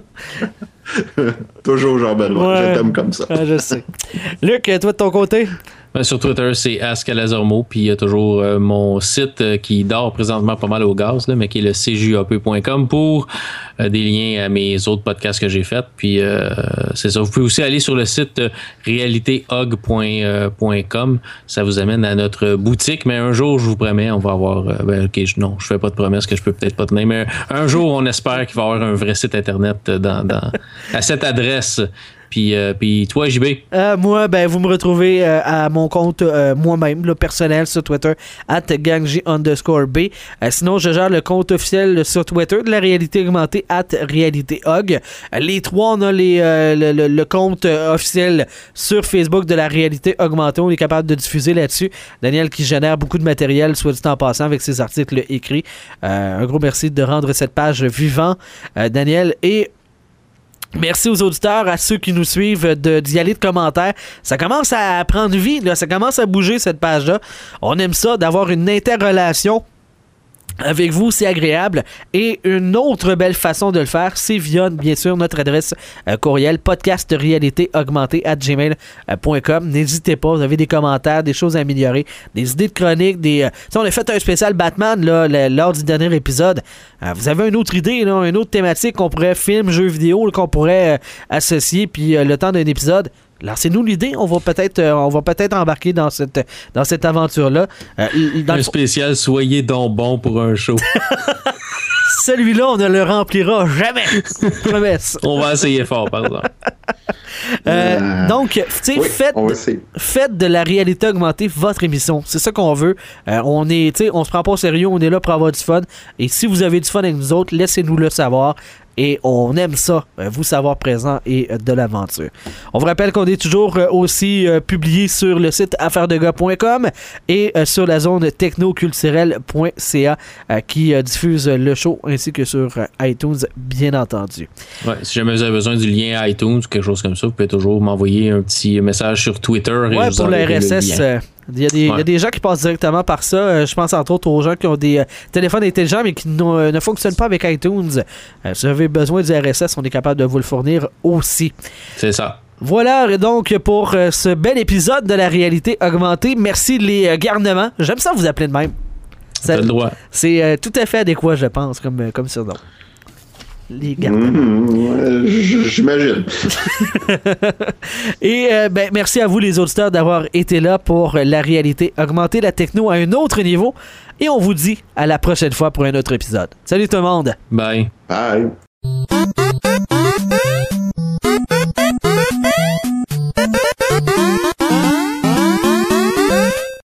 Toujours Jean-Benoît, Ouais. je t'aime comme ça. Ah, je sais. Luc, toi de ton côté? Ben, sur Twitter, c'est Ascalazormo, puis il y a toujours euh, mon site euh, qui dort présentement pas mal au gaz, là, mais qui est le c j a p point com pour euh, des liens à mes autres podcasts que j'ai faits. Puis euh, c'est ça. Vous pouvez aussi aller sur le site euh, réalité hog point com. Ça vous amène à notre boutique, mais un jour, je vous promets, on va avoir... Euh, ben, ok, je, non, je fais pas de promesses que je peux peut-être pas tenir, mais un jour, on espère qu'il va y avoir un vrai site Internet dans, dans, à cette adresse. Puis, euh, puis toi, J B? Euh, moi, ben, vous me retrouvez euh, à mon compte euh, moi-même, le personnel sur Twitter, at gangj underscore B. Euh, sinon, je gère le compte officiel sur Twitter de la réalité augmentée, at réalitéhog. Euh, les trois, on a les, euh, le, le, le compte euh, officiel sur Facebook de la réalité augmentée. On est capable de diffuser là-dessus. Daniel qui génère beaucoup de matériel, soit dit en passant, avec ses articles écrits. Euh, un gros merci de rendre cette page vivant, euh, Daniel. Et merci aux auditeurs, à ceux qui nous suivent, de, d'y aller de commentaires. Ça commence à prendre vie, là, ça commence à bouger cette page-là. On aime ça, d'avoir une interrelation avec vous, c'est agréable. Et une autre belle façon de le faire, c'est via, bien sûr, notre adresse euh, courriel podcast réalité augmentée arobase gmail point com. N'hésitez pas, vous avez des commentaires, des choses à améliorer, des idées de chroniques, des... Euh, on a fait un spécial Batman là, le, lors du dernier épisode. Euh, vous avez une autre idée, là, une autre thématique qu'on pourrait, film, jeu vidéo, là, qu'on pourrait euh, associer, puis euh, le temps d'un épisode... Lancez-nous l'idée, on va peut-être euh, on va peut-être embarquer dans cette dans cette aventure-là. Euh, dans un le... spécial Soyez donc bon pour un show. Celui-là, on ne le remplira jamais. Promesse. On va essayer fort, par exemple. Euh, Euh, donc, tu sais, oui, faites, on va essayer. faites de la réalité augmentée votre émission. C'est ça qu'on veut. Euh, on est, tu sais, on se prend pas au sérieux, on est là pour avoir du fun. Et si vous avez du fun avec nous autres, laissez-nous le savoir. Et on aime ça, vous savoir présent et de l'aventure. On vous rappelle qu'on est toujours aussi euh, publié sur le site affaires de gars point com et euh, sur la zone technoculturelle point c a euh, qui euh, diffuse le show ainsi que sur euh, iTunes, bien entendu. Ouais, si jamais vous avez besoin du lien iTunes ou quelque chose comme ça, vous pouvez toujours m'envoyer un petit message sur Twitter. Et Ouais, je vous pour le enverrai R S S, lien. euh, il y, a des, Ouais. il y a des gens qui passent directement par ça. Euh, je pense entre autres aux gens qui ont des euh, téléphones intelligents mais qui n'ont- ne fonctionnent pas avec iTunes. Euh, si vous avez besoin du R S S, on est capable de vous le fournir aussi. C'est ça. Voilà donc pour euh, ce bel épisode de la réalité augmentée. Merci les euh, garnements. J'aime ça vous appeler de même. Ça- T'as le droit. C'est euh, tout à fait adéquat, je pense, comme, euh, comme surnom. les gardes. Mmh, j'imagine. Et euh, ben, merci à vous, les auditeurs, d'avoir été là pour la réalité augmenter la techno à un autre niveau. Et on vous dit à la prochaine fois pour un autre épisode. Salut tout le monde! Bye! Bye!